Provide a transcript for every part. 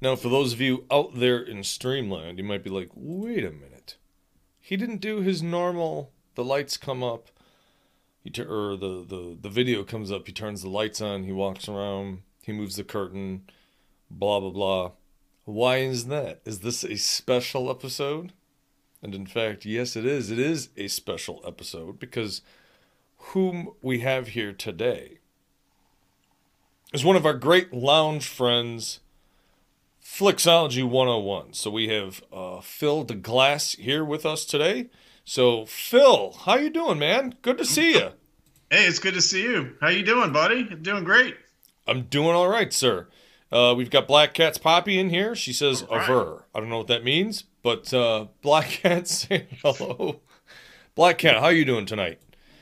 Now, for those of you out there in Streamland, you might be like, wait a minute. He didn't do his normal, the lights come up, or the video comes up, he turns the lights on, he walks around, he moves the curtain, blah, blah, blah. Why is that? Is this a special episode? And in fact, yes, it is. It is a special episode because whom we have here today is one of our great lounge friends, Flixology 101. So we have Phil DeGlass here with us today. So Phil, how you doing, man? Good to see you. Hey, it's good to see you. How you doing, buddy? Doing great. I'm doing all right, sir. We've got Black Cat's Poppy in here. She says All right. aver. I don't know what that means, but Black Cat say hello. Black Cat, how you doing tonight?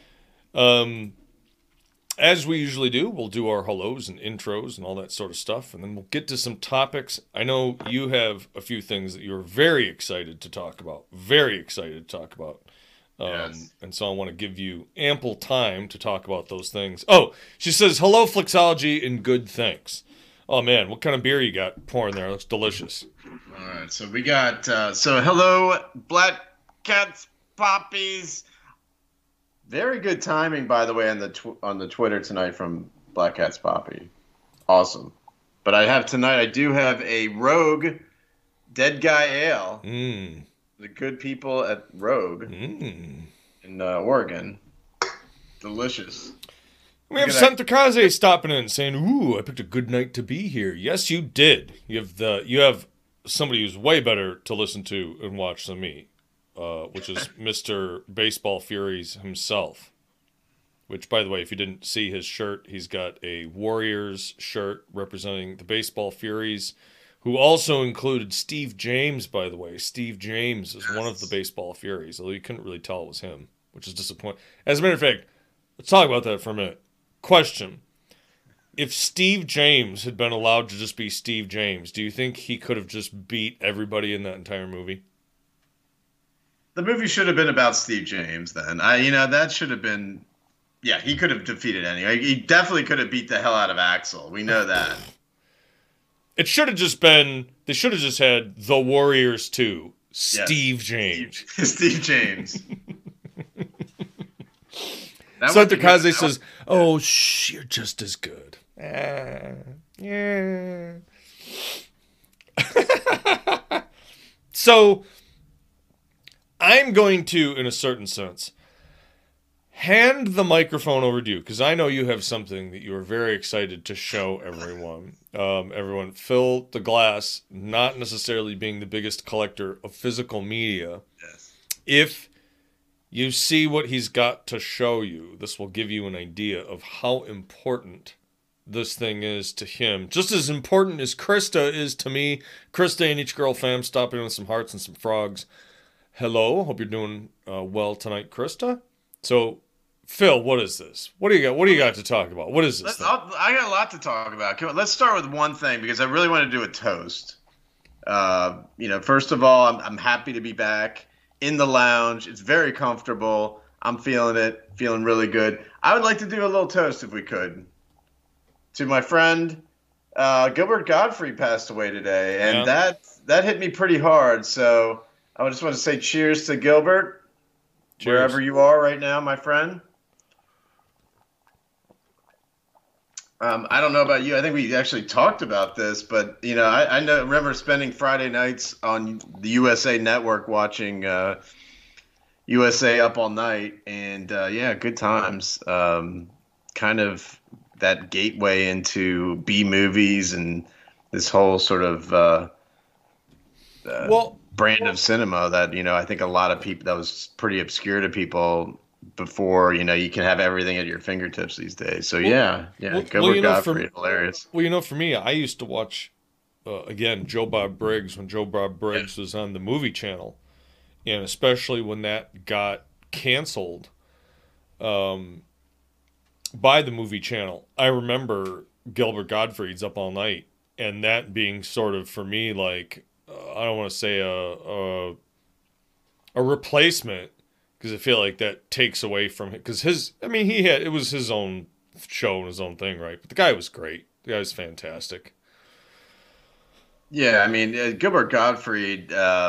As we usually do, we'll do our hellos and intros and all that sort of stuff, and then we'll get to some topics. I know you have a few things that you're very excited to talk about. Very excited to talk about. Yes. And so I want to give you ample time to talk about those things. Oh, she says, hello, Flixology, and good thanks. Oh, man, what kind of beer you got pouring there? It looks delicious. All right. So we got hello, Black Cats Poppies. Very good timing, by the way, on the Twitter tonight from Black Cats Poppy. Awesome. But I do have a Rogue Dead Guy Ale. The good people at Rogue in Oregon. Delicious. We have Santakaze stopping in saying, ooh, I picked a good night to be here. Yes, you did. You have somebody who's way better to listen to and watch than me, which is Mr. Baseball Furies himself. Which, by the way, if you didn't see his shirt, he's got a Warriors shirt representing the Baseball Furies, who also included Steve James, by the way. Steve James is one of the Baseball Furies, although you couldn't really tell it was him, which is disappointing. As a matter of fact, let's talk about that for a minute. Question. If Steve James had been allowed to just be Steve James, do you think he could have just beat everybody in that entire movie? The movie should have been about Steve James then. That should have been... Yeah, he could have defeated anyone. He definitely could have beat the hell out of Axel. We know that. It should have just been... They should have just had The Warriors 2. Steve Yes. James. Steve James. Santakaze says, oh, you're just as good. Yeah. So, I'm going to, in a certain sense, hand the microphone over to you, because I know you have something that you are very excited to show everyone. Phil DeGlass, not necessarily being the biggest collector of physical media. Yes. If you see what he's got to show you, this will give you an idea of how important this thing is to him. Just as important as Krista is to me. Krista and Each Girl fam stopping in with some hearts and some frogs. Hello, hope you're doing well tonight, Krista. So, Phil, what is this? What do you got? What do you got to talk about? What is this thing? I got a lot to talk about. Let's start with one thing because I really want to do a toast. First of all, I'm happy to be back in the lounge. It's very comfortable. I'm feeling it, feeling really good. I would like to do a little toast if we could. To my friend, Gilbert Godfrey passed away today, and that hit me pretty hard. So I just want to say cheers to Gilbert, wherever you are right now, my friend. I don't know about you. I think we actually talked about this, but I remember spending Friday nights on the USA Network watching USA Up All Night, and good times. Kind of that gateway into B movies and this whole sort of brand of cinema that I think a lot of people, that was pretty obscure to people before you can have everything at your fingertips these days. So Gilbert Godfrey, hilarious. Well, for me, I used to watch again Joe Bob Briggs when Joe Bob Briggs was on the movie channel, and especially when that got canceled by the movie channel. I remember Gilbert Gottfried's Up All Night, and that being sort of for me like I don't want to say a replacement, because I feel like that takes away from it. Because it was his own show and his own thing, right? But the guy was great. The guy was fantastic. Yeah, I mean, Gilbert Gottfried.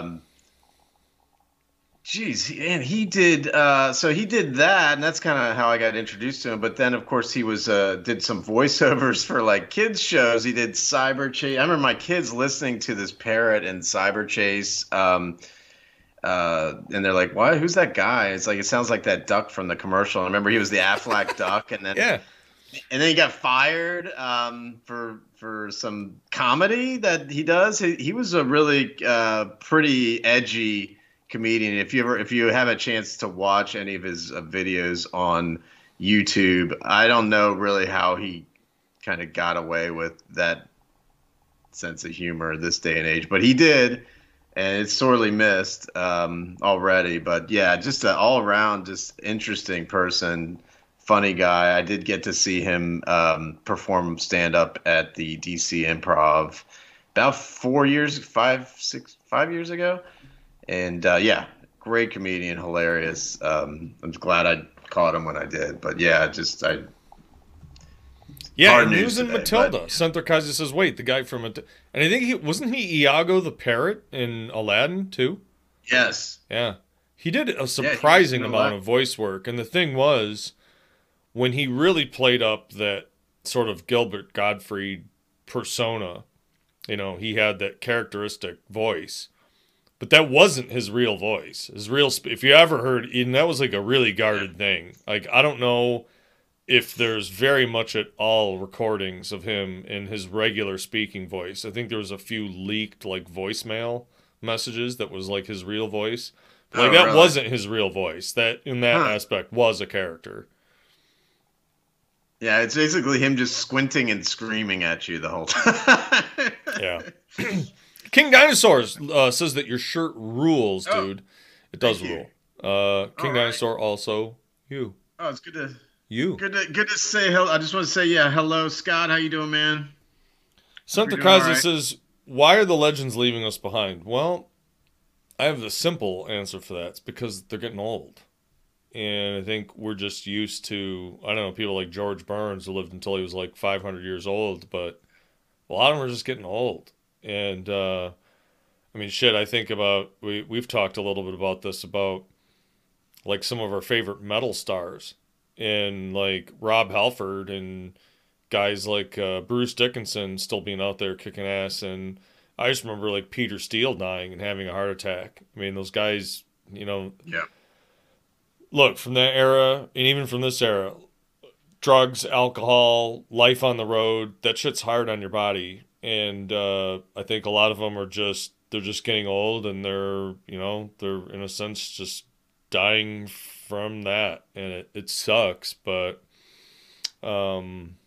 Geez, and he did. So he did that, and that's kind of how I got introduced to him. But then, of course, he was did some voiceovers for like kids shows. He did Cyber Chase. I remember my kids listening to this parrot in Cyber Chase, and they're like, "What? Who's that guy?" It's like it sounds like that duck from the commercial. I remember he was the Aflac duck, and then Yeah. and then he got fired for some comedy that he does. He was a really pretty edgy comedian. If you have a chance to watch any of his videos on YouTube, I don't know really how he kind of got away with that sense of humor this day and age, but he did, and it's sorely missed already. But yeah, just an all around just interesting person, funny guy. I did get to see him perform stand up at the DC Improv about 4 years, 5 years ago. And yeah, great comedian, hilarious. I'm glad I caught him when I did. But yeah, Yeah, hard and he news was in today, Matilda. but Santher Kazi says, "Wait, the guy from and I think he wasn't he Iago the parrot in Aladdin too." yes, Yeah, he did a yeah, surprising you know amount what? of voice work, and the thing was, when he really played up that sort of Gilbert Gottfried persona, he had that characteristic voice. But that wasn't his real voice. His real, if you ever heard, and that was like a really guarded thing. Like, I don't know if there's very much at all recordings of him in his regular speaking voice. I think there was a few leaked like voicemail messages that was like his real voice. But, like Oh, that really? wasn't his real voice. That in that Huh? aspect was a character. Yeah, it's basically him just squinting and screaming at you the whole time. Yeah. King Dinosaurs says that your shirt rules, Oh, dude. It does thank you. rule. All King right. Dinosaur also you. Oh, it's good to You. good to say hello. I just want to say yeah, hello, Scott. How you doing, man? Hope you're Santa doing all Kazi right. says, "Why are the legends leaving us behind?" Well, I have the simple answer for that. It's because they're getting old. And I think we're just used to, I don't know, people like George Burns who lived until he was like 500 years old, but a lot of them are just getting old. And, I mean, shit, I think about, we've talked a little bit about this, about like some of our favorite metal stars. And like Rob Halford and guys like Bruce Dickinson still being out there kicking ass. And I just remember like Peter Steele dying and having a heart attack. I mean, those guys, Yeah. look, from that era and even from this era, drugs, alcohol, life on the road, that shit's hard on your body. And I think a lot of them they're just getting old and they're in a sense just dying from that. And it sucks, but um,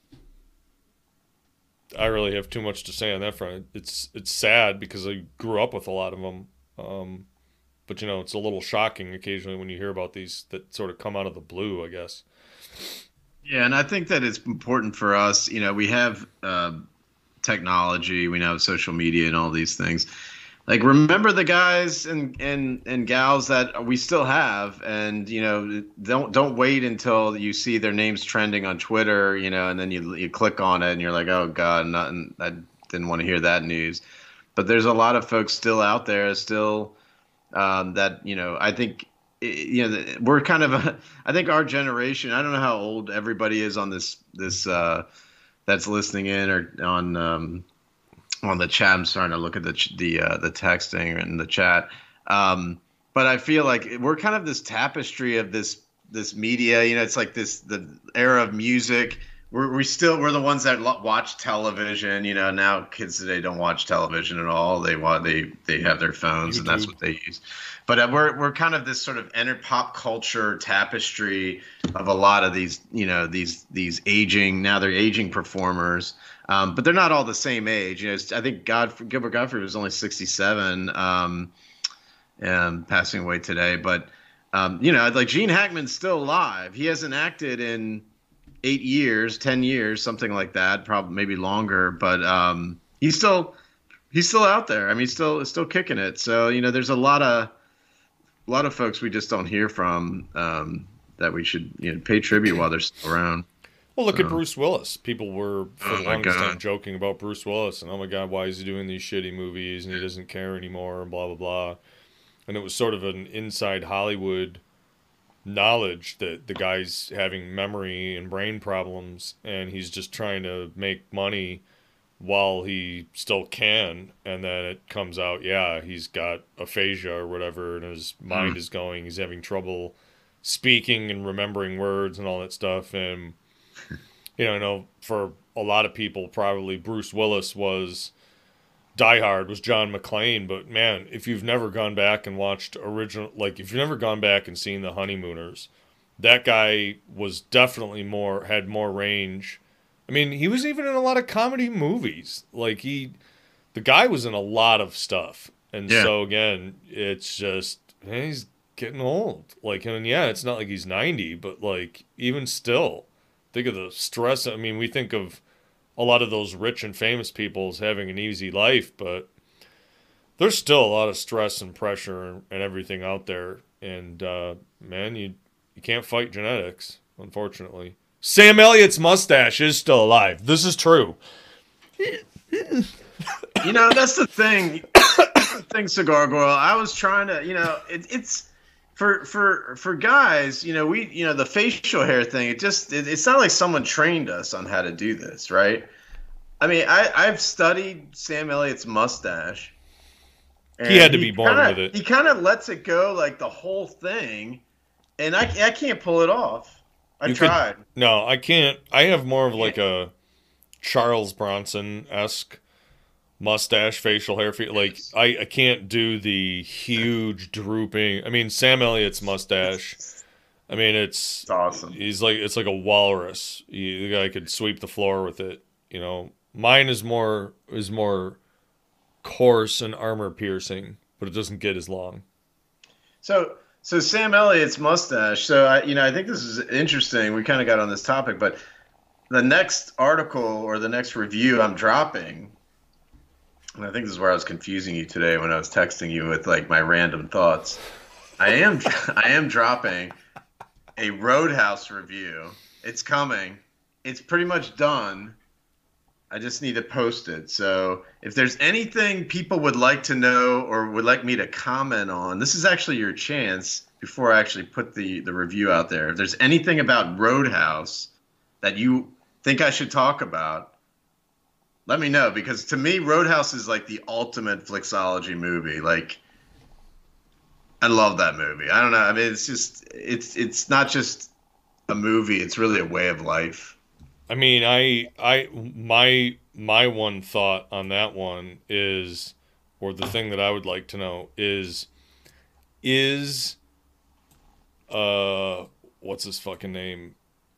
I really have too much to say on that front. It's sad because I grew up with a lot of them. But it's a little shocking occasionally when you hear about these that sort of come out of the blue, I guess. Yeah, and I think that it's important for us. You know, we have technology, we now have social media and all these things. Like, remember the guys and gals that we still have, and don't wait until you see their names trending on Twitter, and then you click on it and you're like, oh God, nothing. I didn't want to hear that news. But there's a lot of folks still out there, still that I think we're kind of I think our generation. I don't know how old everybody is on this that's listening in or on the chat. I'm starting to look at the texting and the chat. But I feel like we're kind of this tapestry of this media. It's like the era of music. We're the ones that watch television. Now kids today don't watch television at all. They have their phones and that's YouTube. what they use. But we're kind of this sort of pop culture tapestry of a lot of these these aging, now they're aging performers. But they're not all the same age. I think Gilbert Gottfried was only 67, and passing away today. But like Gene Hackman's still alive. He hasn't acted in 8 years, 10 years, something like that, probably maybe longer. But he's still out there. I mean, he's still kicking it. So there's a lot of folks we just don't hear from that we should pay tribute while they're still around. Well, look at Bruce Willis. People were for Oh the my longest time God. joking about Bruce Willis and oh my God, why is he doing these shitty movies and he doesn't care anymore and blah blah blah. And it was sort of an inside Hollywood knowledge that the guy's having memory and brain problems and he's just trying to make money while he still can, and then it comes out, yeah, he's got aphasia or whatever, and his mind is going, he's having trouble speaking and remembering words and all that stuff. And I know for a lot of people, probably Bruce Willis was Die Hard was John McClane, but man, if you've never gone back and watched original, like if you've never gone back and seen The Honeymooners, that guy was definitely had more range. I mean, he was even in a lot of comedy movies. Like the guy was in a lot of stuff. And so again, it's just, he's getting old. Like, and yeah, it's not like he's 90, but like, even still, think of the stress. I mean, we think of a lot of those rich and famous people as having an easy life, but there's still a lot of stress and pressure and everything out there. And, man, you can't fight genetics, unfortunately. Sam Elliott's mustache is still alive. This is true. That's the thing. That's the thing, Cigar Girl. I was trying to, it's for guys. The facial hair thing. It's not like someone trained us on how to do this, right? I mean, I've studied Sam Elliott's mustache. He had to be born with it. He kind of lets it go like the whole thing, and I can't pull it off. I tried. No, I can't. I have more of like a Charles Bronson-esque mustache, facial hair. Like, I can't do the huge drooping. I mean, Sam Elliott's mustache, I mean, it's awesome. It's like a walrus. The guy could sweep the floor with it. Mine is more coarse and armor piercing, but it doesn't get as long. So Sam Elliott's mustache. So I think this is interesting. We kind of got on this topic, but the next article or the next review I'm dropping, and I think this is where I was confusing you today when I was texting you with like my random thoughts. I am dropping a Roadhouse review. It's coming. It's pretty much done. I just need to post it. So if there's anything people would like to know or would like me to comment on, this is actually your chance before I actually put the review out there. If there's anything about Roadhouse that you think I should talk about, let me know. Because to me, Roadhouse is like the ultimate Flixology movie. Like, I love that movie. I don't know. I mean, it's not just a movie. It's really a way of life. I mean, my one thought on that one is, or the thing that I would like to know is what's his fucking name?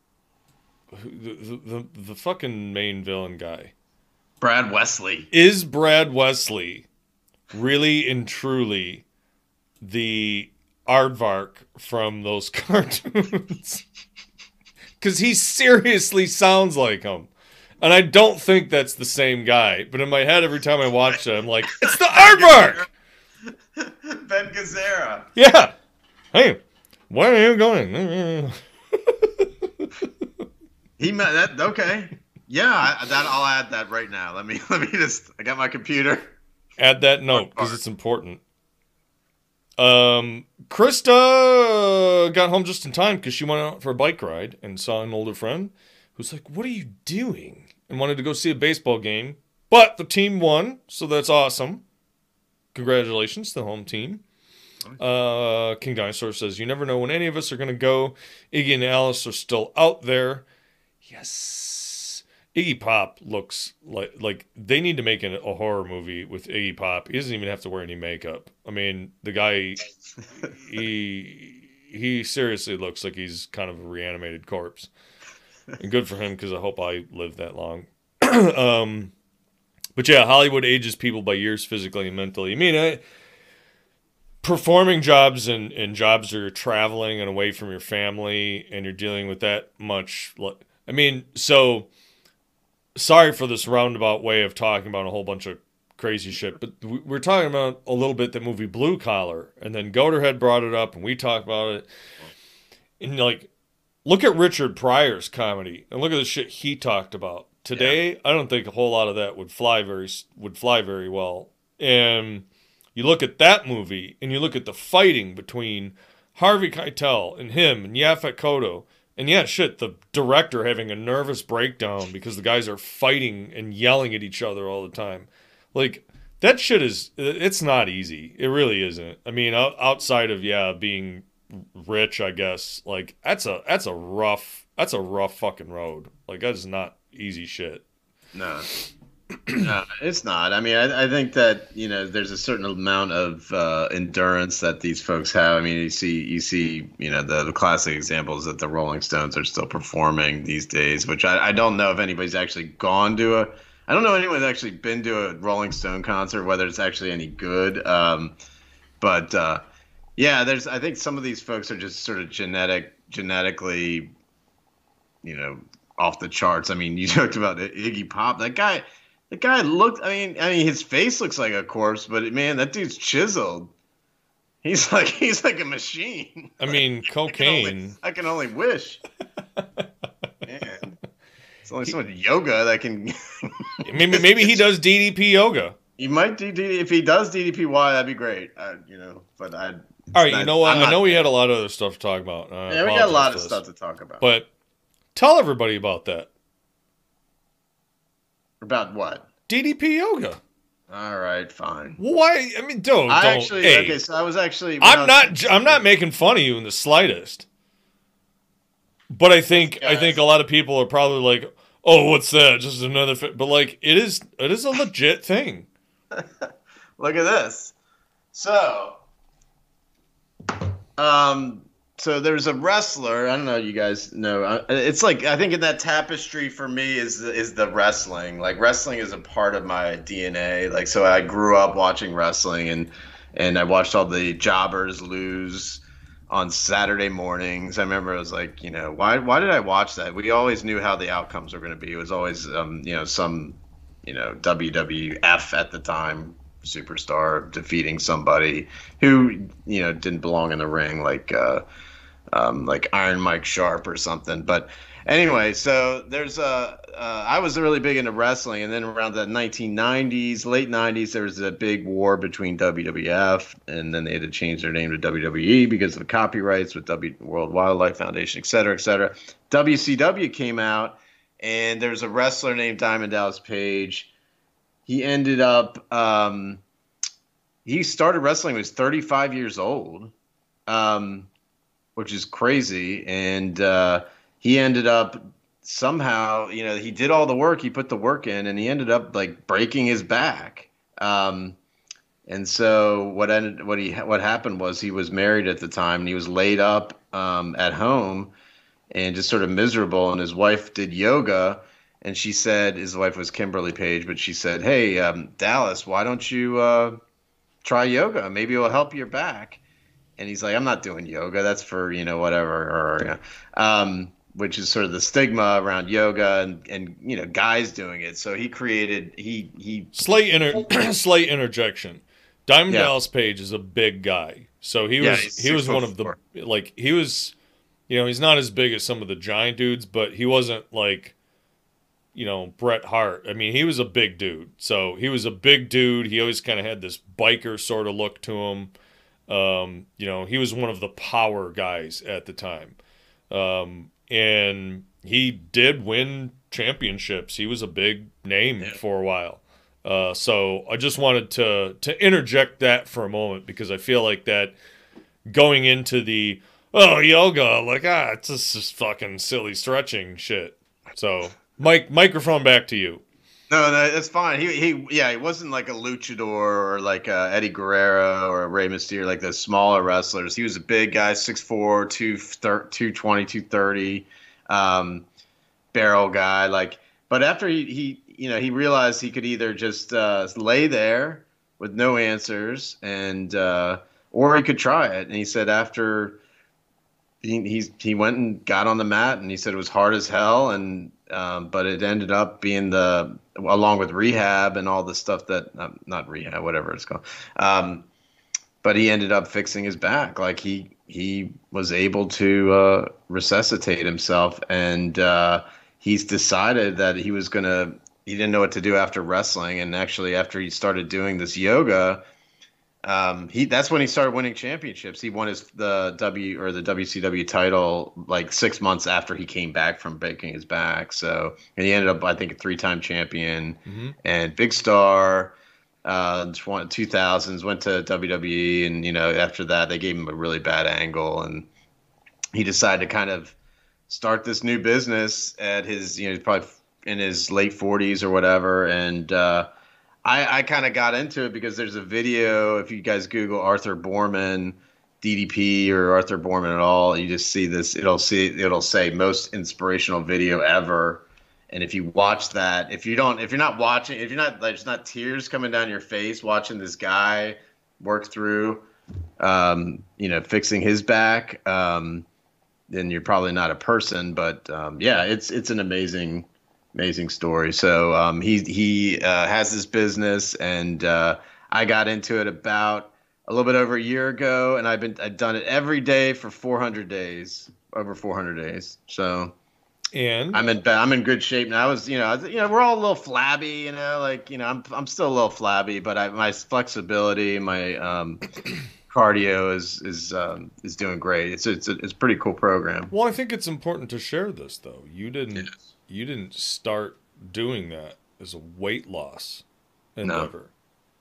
The fucking main villain guy. Brad Wesley. Is Brad Wesley really and truly the aardvark from those cartoons? Because he seriously sounds like him. And I don't think that's the same guy. But in my head, every time I watch it, I'm like, it's the aardvark! Ben Gazzara. Yeah. Hey, where are you going? Okay. Yeah, I'll add that right now. Let me just. I got my computer. Add that note because it's important. Krista got home just in time because she went out for a bike ride and saw an older friend who's like, "What are you doing?" and wanted to go see a baseball game. But the team won, so that's awesome. Congratulations to the home team. King Dinosaur says, "You never know when any of us are going to go. Iggy and Alice are still out there." Yes. Iggy Pop looks like they need to make a horror movie with Iggy Pop. He doesn't even have to wear any makeup. I mean, the guy, he seriously looks like he's kind of a reanimated corpse. And good for him, because I hope I live that long. But yeah, Hollywood ages people by years physically and mentally. I mean, performing jobs and jobs where you're traveling and away from your family and you're dealing with that much. I mean, so sorry for this roundabout way of talking about a whole bunch of crazy shit, but we're talking about a little bit the movie Blue Collar, and then Goaterhead brought it up and we talked about it. And like, look at Richard Pryor's comedy and look at the shit he talked about. Today, I don't think a whole lot of that would fly very well. And you look at that movie and you look at the fighting between Harvey Keitel and him and Yaphet Kotto. And yeah, shit, the director having a nervous breakdown because the guys are fighting and yelling at each other all the time. Like, that shit it's not easy. It really isn't. I mean, outside of, being rich, I guess, like, that's a rough fucking road. Like, that is not easy shit. No. No, it's not. I mean, I think that, there's a certain amount of endurance that these folks have. I mean, you see, the classic examples that the Rolling Stones are still performing these days, which I don't know if anybody's actually gone to I don't know anyone that's actually been to a Rolling Stone concert, whether it's actually any good. But I think some of these folks are just sort of genetically, off the charts. I mean, you talked about Iggy Pop. The guy looked. I mean, his face looks like a corpse, but man, that dude's chiseled. He's like a machine. I mean, cocaine. I can only wish. Man, it's only so much yoga that can. maybe he does DDP yoga. He might do DDP. If he does DDPY, that'd be great. But I. All right, you know what? I know we had a lot of other stuff to talk about. Yeah, we got a lot of stuff to talk about. But tell everybody about that. About what? DDP yoga. All right, fine. Why? I mean, don't. Okay, so I was actually. I'm not making fun of you in the slightest. But I think a lot of people are probably like, "Oh, what's that? Just another." But like, it is a legit thing. Look at this. So there's a wrestler. I don't know. You guys know. It's like, I think in that tapestry for me is the wrestling. Like, wrestling is a part of my DNA. Like, so I grew up watching wrestling, and I watched all the jobbers lose on Saturday mornings. I remember I was like, why did I watch that? We always knew how the outcomes were going to be. It was always some WWF at the time superstar defeating somebody who didn't belong in the ring, like Iron Mike Sharp or something. But anyway, so there's I was really big into wrestling, and then around the 1990s, late 90s, there was a big war between WWF, and then they had to change their name to WWE because of the copyrights with World Wildlife Foundation, et cetera, et cetera. WCW came out, and there's a wrestler named Diamond Dallas Page. He ended up he started wrestling when he was 35 years old. Which is crazy, and he ended up somehow, he did all the work, he put the work in, and he ended up like breaking his back. And so what happened was he was married at the time, and he was laid up at home and just sort of miserable. And his wife did yoga, and she said, his wife was Kimberly Page, but she said, "Hey, Dallas, why don't you try yoga? Maybe it'll help your back." And he's like, "I'm not doing yoga. That's for, whatever." Which is sort of the stigma around yoga and guys doing it. So he created, slight interjection. Diamond Dallas Page is a big guy. So he was one of the, like, he was, he's not as big as some of the giant dudes, but he wasn't like, Bret Hart. I mean, he was a big dude. So he was a big dude. He always kind of had this biker sort of look to him. He was one of the power guys at the time. And he did win championships. He was a big name for a while. So I just wanted to interject that for a moment, because I feel like that going into the, yoga, like, it's just fucking silly stretching shit. So microphone back to you. No, that's fine. He wasn't like a luchador or like Eddie Guerrero or Rey Mysterio, like the smaller wrestlers. He was a big guy, 6'4", 220, 230, barrel guy. Like, but after he realized he could either just lay there with no answers, and or he could try it. And he said after he went and got on the mat, and he said it was hard as hell, and but it ended up being along with rehab and all the stuff that not rehab, whatever it's called. But he ended up fixing his back. Like he he was able to resuscitate himself, and he's decided that he was gonna. He didn't know what to do after wrestling, and actually, after he started doing this yoga, he that's when he started winning championships. He won the WCW title like 6 months after he came back from breaking his back. So, and he ended up, I think, a three-time champion and big star. 2000s went to WWE, and after that they gave him a really bad angle, and he decided to kind of start this new business at his he's probably in his late 40s or whatever, and I kind of got into it because there's a video. If you guys Google Arthur Boorman DDP or Arthur Boorman at all, you just see this. It'll say most inspirational video ever. And if you watch that, if you're not watching, if you're not like, there's not tears coming down your face watching this guy work through, fixing his back, then you're probably not a person. But yeah, it's an amazing story. So he has this business, and I got into it about a little bit over a year ago, and I've done it every day for 400 days, over 400 days. So. And I'm in good shape now. We're all a little flabby, I'm still a little flabby, but my flexibility, my cardio is doing great. It's a pretty cool program. Well, I think it's important to share this though. You didn't start doing that as a weight loss endeavor.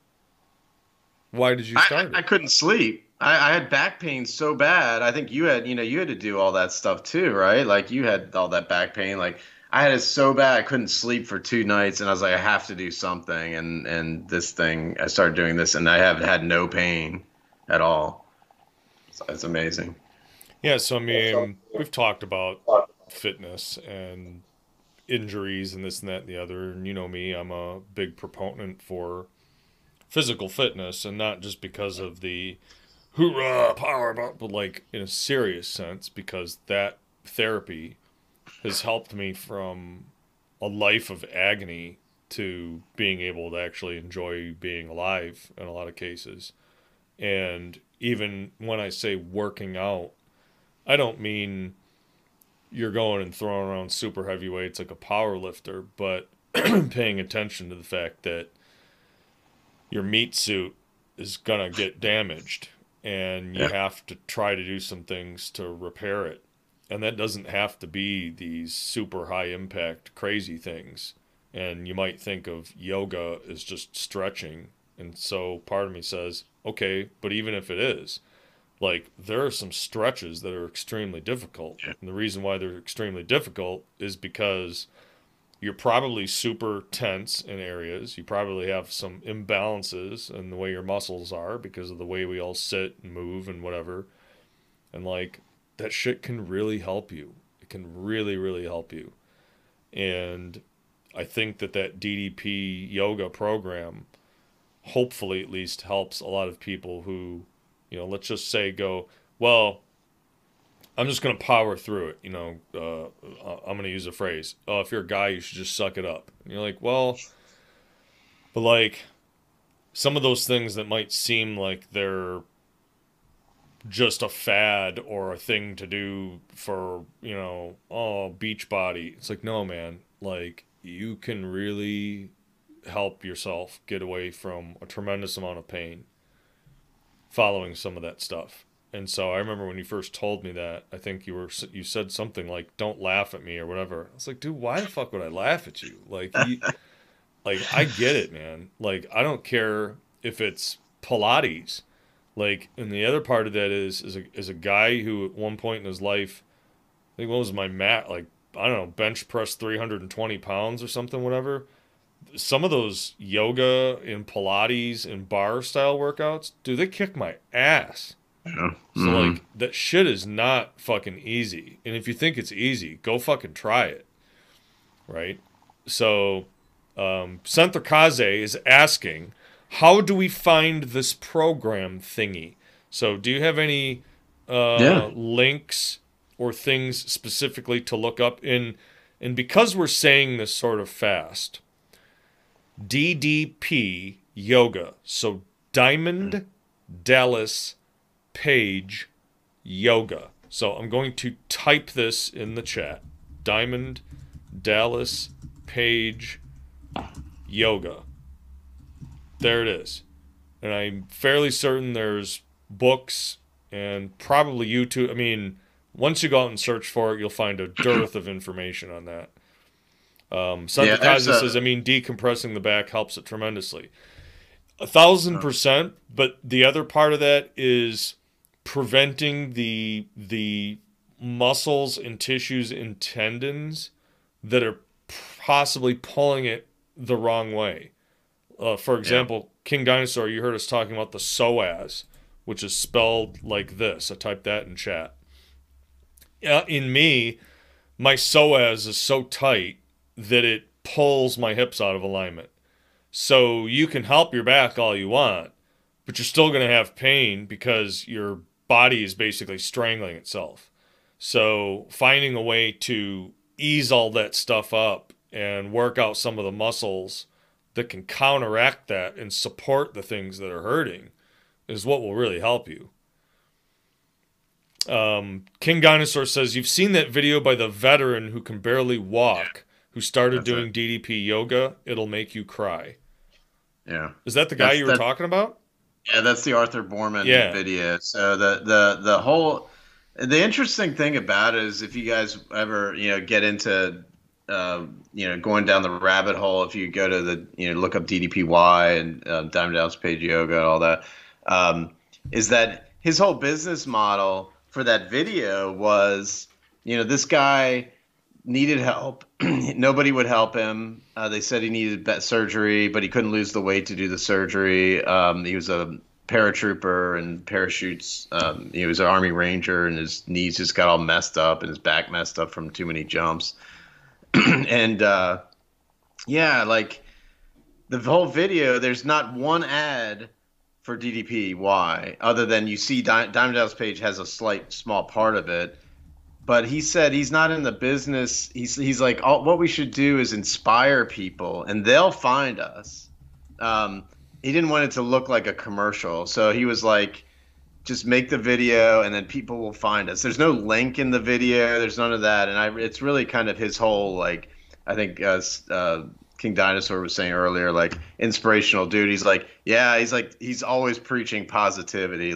No. Why did you start it? I couldn't sleep. I had back pain so bad. I think you had to do all that stuff too, right? Like you had all that back pain. Like I had it so bad I couldn't sleep for 2 nights, and I was like, I have to do something. And this thing, I started doing this, and I have had no pain at all. So it's amazing. Yeah. So I mean, we've talked about fitness and injuries and this and that and the other. And you know me, I'm a big proponent for physical fitness, and not just because of the hoorah power, but like in a serious sense, because that therapy has helped me from a life of agony to being able to actually enjoy being alive in a lot of cases. And even when I say working out, I don't mean you're going and throwing around super heavy weights like a power lifter, but paying attention to the fact that your meat suit is going to get damaged, and you have to try to do some things to repair it. And that doesn't have to be these super high impact crazy things. And you might think of yoga as just stretching. And so part of me says, okay, but even if it is, like there are some stretches that are extremely difficult. Yeah. And the reason why they're extremely difficult is because you're probably super tense in areas. You probably have some imbalances in the way your muscles are because of the way we all sit and move and whatever. And like that shit can really help you. It can really, really help you. And I think that DDP yoga program hopefully at least helps a lot of people who, let's just say go, well, I'm just going to power through it. I'm going to use a phrase. Oh, if you're a guy, you should just suck it up. And you're like, well, but like some of those things that might seem like they're just a fad or a thing to do for, beach body. It's like, no, man, like you can really help yourself get away from a tremendous amount of pain following some of that stuff. And so I remember when you first told me that, I think you said something like, don't laugh at me or whatever. I was like, dude, why the fuck would I laugh at you? Like, I get it, man. Like, I don't care if it's Pilates. Like, and the other part of that is a guy who at one point in his life, I think what was my mat, like, I don't know, bench press 320 pounds or something, whatever. Some of those yoga and Pilates and bar style workouts, dude, they kick my ass. Yeah. So like that shit is not fucking easy. And if you think it's easy, go fucking try it. Right? So Senther Kaze is asking, how do we find this program thingy? So do you have any links or things specifically to look up in? And because we're saying this sort of fast, DDP Yoga. So Diamond Dallas Page yoga. So I'm going to type this in the chat. Diamond Dallas Page yoga. There it is. And I'm fairly certain there's books and probably YouTube. I mean, once you go out and search for it, you'll find a dearth of information on that. Santakaze says, I mean, decompressing the back helps it tremendously. 1,000%. But the other part of that is preventing the muscles and tissues and tendons that are possibly pulling it the wrong way. For example, King Dinosaur, you heard us talking about the psoas, which is spelled like this. I typed that in chat. In me, my psoas is so tight that it pulls my hips out of alignment. So you can help your back all you want, but you're still going to have pain because your body is basically strangling itself. So finding a way to ease all that stuff up and work out some of the muscles that can counteract that and support the things that are hurting is what will really help you. King Dinosaur says, you've seen that video by the veteran who can barely walk, who started doing DDP yoga. It'll make you cry. Yeah. Is that the guy you were talking about? Yeah, that's the Arthur Borman video. So the interesting thing about it is if you guys ever, get into, going down the rabbit hole, if you go to the, look up DDPY and Diamond Dallas Page Yoga and all that, is that his whole business model for that video was, this guy needed help. Nobody would help him. They said he needed surgery, but he couldn't lose the weight to do the surgery. He was a paratrooper and parachutes. He was an Army Ranger, and his knees just got all messed up and his back messed up from too many jumps. And like the whole video, there's not one ad for DDPY other than you see Diamond Dallas Page has a small part of it. But he said he's not in the business. He's like, what we should do is inspire people, and they'll find us. He didn't want it to look like a commercial, so he was like, just make the video, and then people will find us. There's no link in the video. There's none of that, and it's really kind of his whole, like, I think King Dinosaur was saying earlier, like, inspirational dude. He's like, he's always preaching positivity,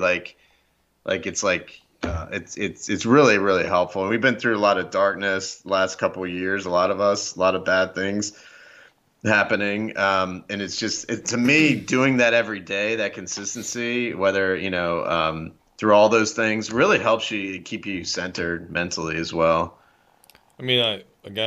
it's really, really helpful. And we've been through a lot of darkness the last couple of years, a lot of bad things happening. And it's just, to me, doing that every day, that consistency, whether, through all those things, really helps you keep you centered mentally as well. I mean,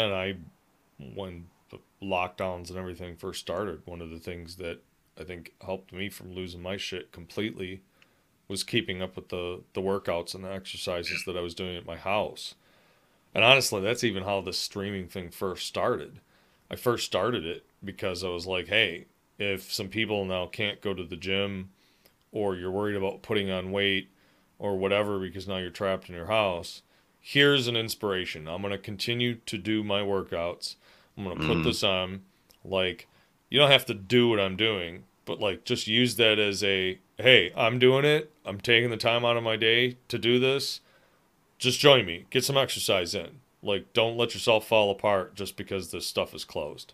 when the lockdowns and everything first started, one of the things that I think helped me from losing my shit completely was keeping up with the workouts and the exercises that I was doing at my house. And honestly, that's even how the streaming thing first started. I first started it because I was like, hey, if some people now can't go to the gym, or you're worried about putting on weight or whatever because now you're trapped in your house, here's an inspiration. I'm going to continue to do my workouts. I'm going to put this on. Like, you don't have to do what I'm doing, but like, just use that as a, hey, I'm doing it. I'm taking the time out of my day to do this. Just join me. Get some exercise in. Like, don't let yourself fall apart just because this stuff is closed.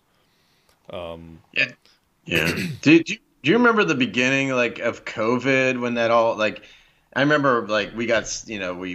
Yeah. Do you remember the beginning, like, of COVID when that all, like, I remember, like, we got,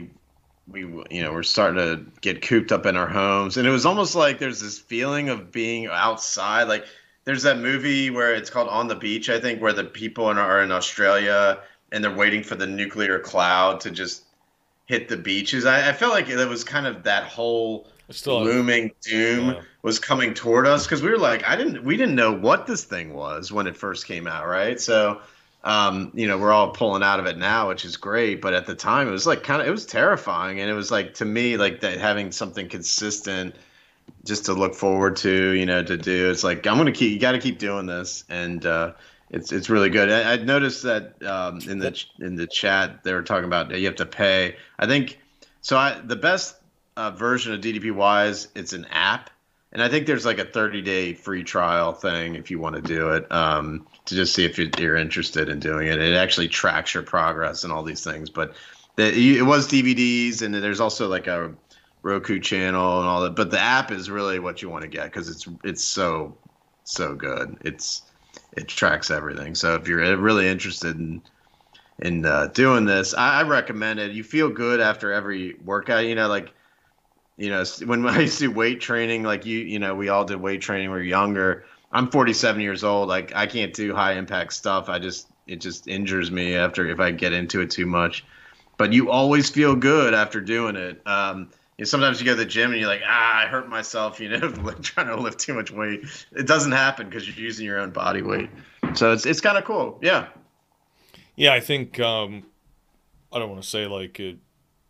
we're starting to get cooped up in our homes, and it was almost like there's this feeling of being outside. Like, there's that movie where it's called On the Beach, I think, where the people are in Australia and they're waiting for the nuclear cloud to just hit the beaches. I felt like it was kind of that whole looming doom was coming toward us, because we were like, we didn't know what this thing was when it first came out, right? So, we're all pulling out of it now, which is great. But at the time, it was like it was terrifying, and it was like, to me, like, that having something consistent just to look forward to, to do. It's like, you got to keep doing this, and it's really good. I noticed that in the chat they were talking about you have to pay. I think so. The best version of DDPY is it's an app, and I think there's like a 30-day free trial thing if you want to do it, to just see if you're interested in doing it. It actually tracks your progress and all these things. But It was DVDs, and there's also like a Roku channel and all that. But the app is really what you want to get because it's so good. It tracks everything. So if you're really interested in doing this, I recommend it. You feel good after every workout. When I used to do weight training, like we all did weight training when we were younger. I'm 47 years old. Like I can't do high impact stuff. It just injures me if I get into it too much. But you always feel good after doing it. Sometimes you go to the gym and you're like, I hurt myself, trying to lift too much weight. It doesn't happen because you're using your own body weight. So it's kind of cool. Yeah. Yeah, I think I don't want to say like it.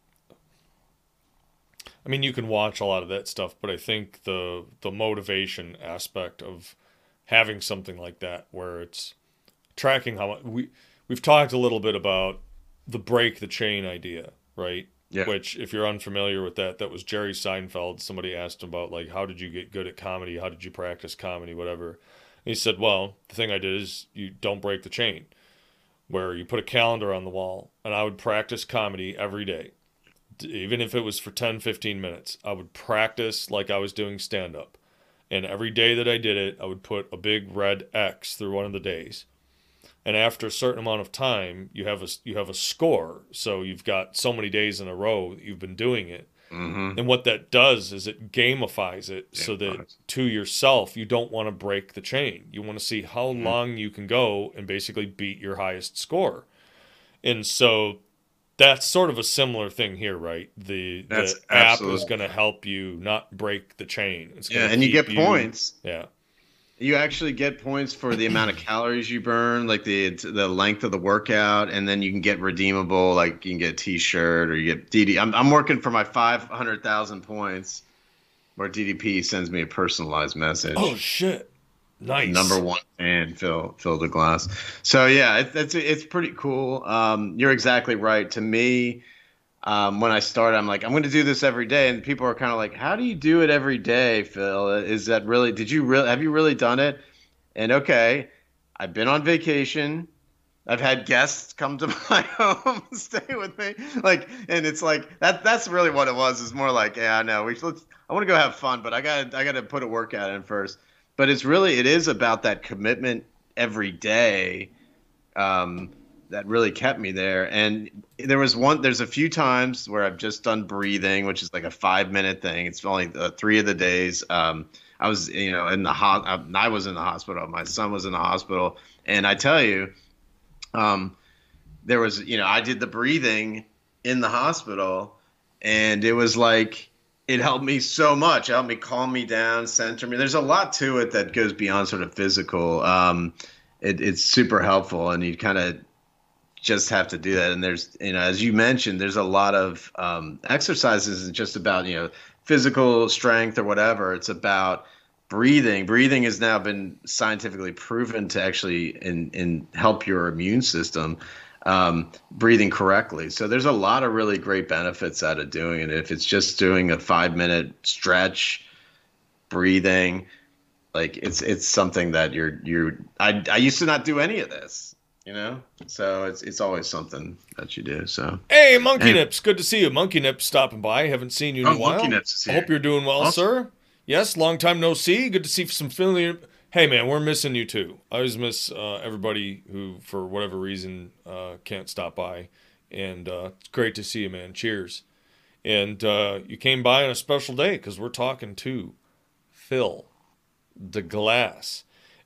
I mean, you can watch a lot of that stuff, but I think the motivation aspect of having something like that, where it's tracking how we've talked a little bit about the break the chain idea, right? Yeah. Which, if you're unfamiliar with that was Jerry Seinfeld. Somebody asked him about like, how did you get good at comedy? How did you practice comedy? Whatever. And he said, well, the thing I did is you don't break the chain, where you put a calendar on the wall, and I would practice comedy every day. Even if it was for 10, 15 minutes, I would practice like I was doing stand-up. And every day that I did it, I would put a big red X through one of the days. And after a certain amount of time, you have a score. So you've got so many days in a row that you've been doing it. Mm-hmm. And what that does is it gamifies it so that to yourself, you don't want to break the chain. You want to see how long you can go and basically beat your highest score. And so that's sort of a similar thing here, right? The app is going to help you not break the chain. It's going and you get points. Yeah. You actually get points for the amount of calories you burn, like the length of the workout, and then you can get redeemable, like you can get a T-shirt or you get DD. I'm working for my 500,000 points, where DDP sends me a personalized message. Oh shit! Nice. Number one fan, Phil DeGlass. So yeah, it's pretty cool. You're exactly right. To me, when I started, I'm like, I'm going to do this every day, and people are kind of like, how do you do it every day, Phil? Is that really? Have you really done it? And okay, I've been on vacation. I've had guests come to my home, stay with me, and it's like that. That's really what it was. It's more like, yeah, no, I want to go have fun, but I got to put a workout in first. But it is about that commitment every day that really kept me there. And there's a few times where I've just done breathing, which is like a 5-minute thing. It's only 3 of the days. I was, in the I was in the hospital. My son was in the hospital, and I tell you, there was, I did the breathing in the hospital, and it was like, it helped me so much. It helped me calm me down, center me. There's a lot to it that goes beyond sort of physical. It's super helpful, and you kind of just have to do that. And there's, as you mentioned, there's a lot of exercises. Isn't just about, physical strength or whatever. It's about breathing. Breathing has now been scientifically proven to actually in help your immune system. Breathing correctly. So there's a lot of really great benefits out of doing it. If it's just doing a 5-minute stretch, breathing, like it's something that I used to not do any of this, so it's always something that you do. So hey, Monkey Nips, good to see you. Monkey Nips stopping by. Haven't seen you in a while. Monkey Nips is here. I hope you're doing well, awesome. Sir. Yes, long time no see. Good to see some familiar. Hey, man, we're missing you, too. I always miss everybody who, for whatever reason, can't stop by. And it's great to see you, man. Cheers. And you came by on a special day because we're talking to Phil DeGlass.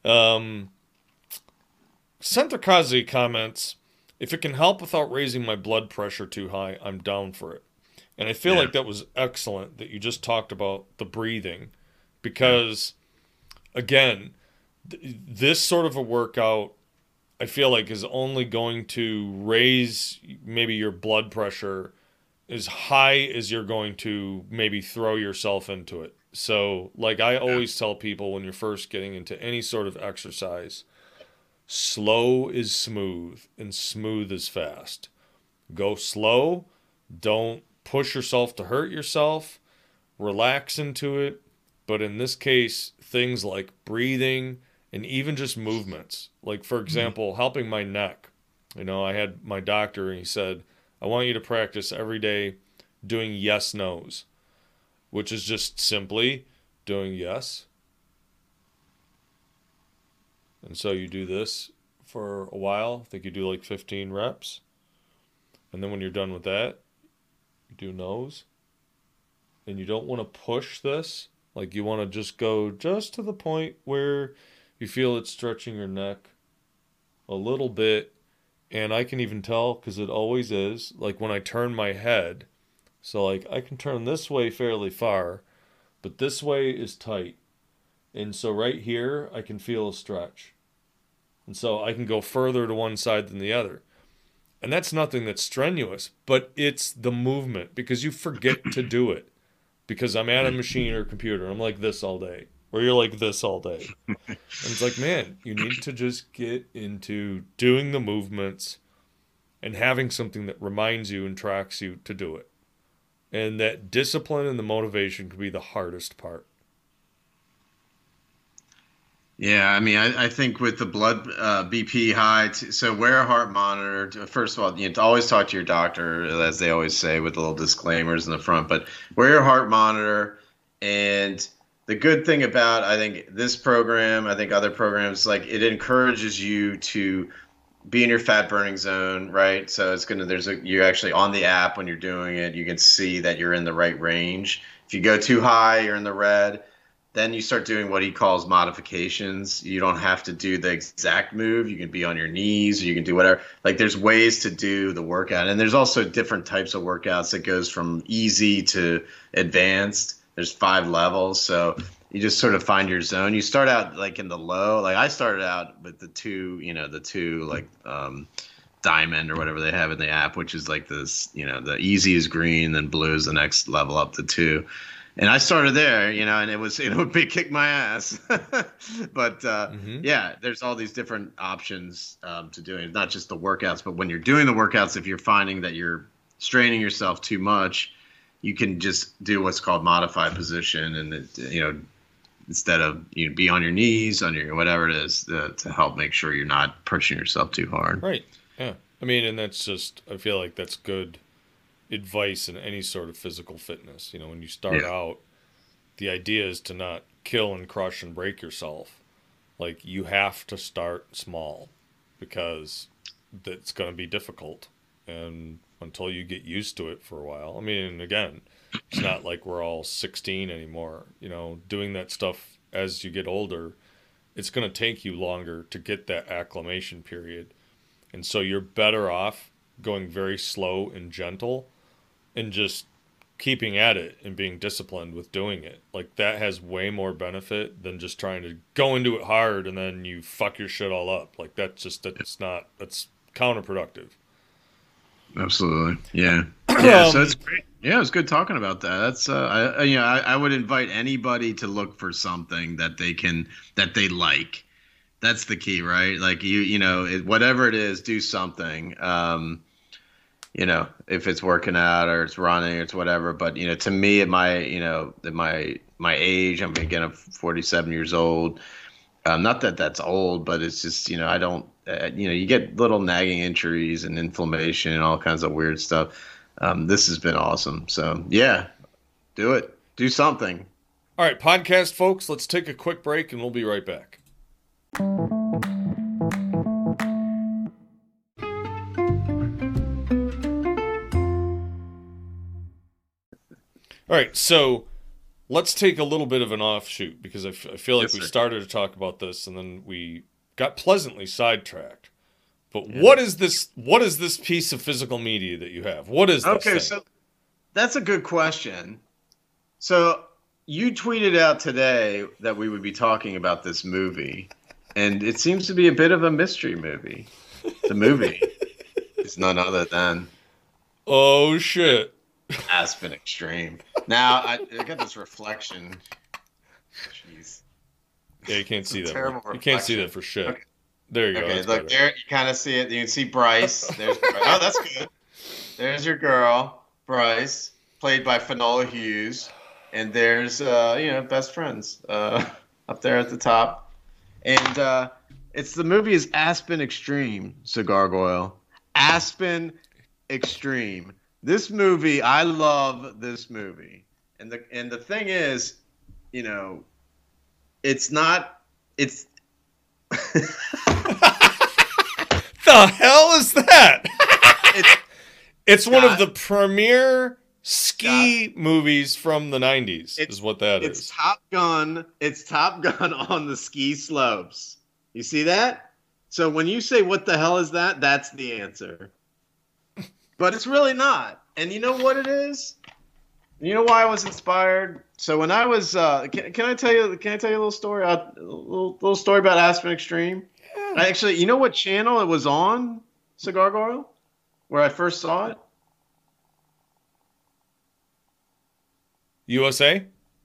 Senthikaze comments, if it can help without raising my blood pressure too high, I'm down for it. And I feel like that was excellent that you just talked about the breathing because... Again, this sort of a workout, I feel like, is only going to raise maybe your blood pressure as high as you're going to maybe throw yourself into it. So, like I always tell people when you're first getting into any sort of exercise, slow is smooth and smooth is fast. Go slow. Don't push yourself to hurt yourself. Relax into it. But in this case, things like breathing and even just movements. Like, for example, helping my neck. I had my doctor and he said, I want you to practice every day doing yes, no's, which is just simply doing yes. And so you do this for a while. I think you do like 15 reps. And then when you're done with that, you do no's. And you don't want to push this. Like you want to just go just to the point where you feel it stretching your neck a little bit. And I can even tell, because it always is, like when I turn my head. So like I can turn this way fairly far, but this way is tight. And so right here, I can feel a stretch. And so I can go further to one side than the other. And that's nothing that's strenuous, but it's the movement, because you forget to do it. Because I'm at a machine or computer. I'm like this all day. Or you're like this all day. And it's like, man, you need to just get into doing the movements and having something that reminds you and tracks you to do it. And that discipline and the motivation could be the hardest part. Yeah, I mean, I think with the blood BP high, so wear a heart monitor. First of all, you know, to always talk to your doctor, as they always say, with little disclaimers in the front. But wear your heart monitor. And the good thing about, I think, this program, I think other programs, like it encourages you to be in your fat burning zone, right? So it's gonna you're actually on the app when you're doing it. You can see that you're in the right range. If you go too high, you're in the red. Then you start doing what he calls modifications. You don't have to do the exact move. You can be on your knees, or you can do whatever. Like there's ways to do the workout. And there's also different types of workouts that goes from easy to advanced. There's 5 levels. So you just sort of find your zone. You start out like in the low. Like I started out with the two like diamond or whatever they have in the app, which is like this, the easy is green, then blue is the next level up to 2. And I started there, and it would kick my ass. But yeah, there's all these different options to doing it. Not just the workouts, but when you're doing the workouts, if you're finding that you're straining yourself too much, you can just do what's called modified position, and instead of be on your knees, on your whatever it is, to help make sure you're not pushing yourself too hard. Right. Yeah. I mean, and that's just, I feel like that's good advice in any sort of physical fitness. When you start out, the idea is to not kill and crush and break yourself. Like you have to start small, because that's going to be difficult, and until you get used to it for a while. I mean, again, it's not like we're all 16 anymore. Doing that stuff as you get older, it's going to take you longer to get that acclimation period. And so you're better off going very slow and gentle and just keeping at it and being disciplined with doing it. Like that has way more benefit than just trying to go into it hard and then you fuck your shit all up. Like that's counterproductive. Absolutely. Yeah. Yeah. So it's great. Yeah. It was good talking about that. That's, I would invite anybody to look for something that they like. That's the key, right? Like whatever it is, do something. If it's working out or it's running or it's whatever. But, to me at my age, I'm 47 years old. Not that that's old, but it's just, I don't, you get little nagging injuries and inflammation and all kinds of weird stuff. This has been awesome. So yeah, do it. Do something. All right, podcast folks, let's take a quick break and we'll be right back. All right, so let's take a little bit of an offshoot, because I feel like we started to talk about this and then we got pleasantly sidetracked. But what is this piece of physical media that you have? What is this thing? So that's a good question. So you tweeted out today that we would be talking about this movie, and it seems to be a bit of a mystery movie. The movie is none other than Oh shit. Aspen Extreme. Now I got this reflection. Jeez. Yeah, you can't see that. You can't see that for shit. Okay. There you go. Okay, look there. You kind of see it. You can see Bryce. There's Bryce. Oh, that's good. There's your girl, Bryce, played by Finola Hughes, and there's best friends up there at the top, and the movie is Aspen Extreme, Cigar Goyle. Aspen Extreme. This movie, I love this movie. And the thing is, you know, it's not it's The hell is that? it's It's one of Scott, the premier ski movies from the 90s, is what that it's is. Top Gun. It's Top Gun on the ski slopes. You see that? So when you say what the hell is that? That's the answer. But it's really not. And you know what it is? You know why I was inspired? So when I was, can I tell you? Can I tell you a little story? A little story about Aspen Extreme. Yeah. I actually, you know what channel it was on? Cigar Gargle, where I first saw it. USA?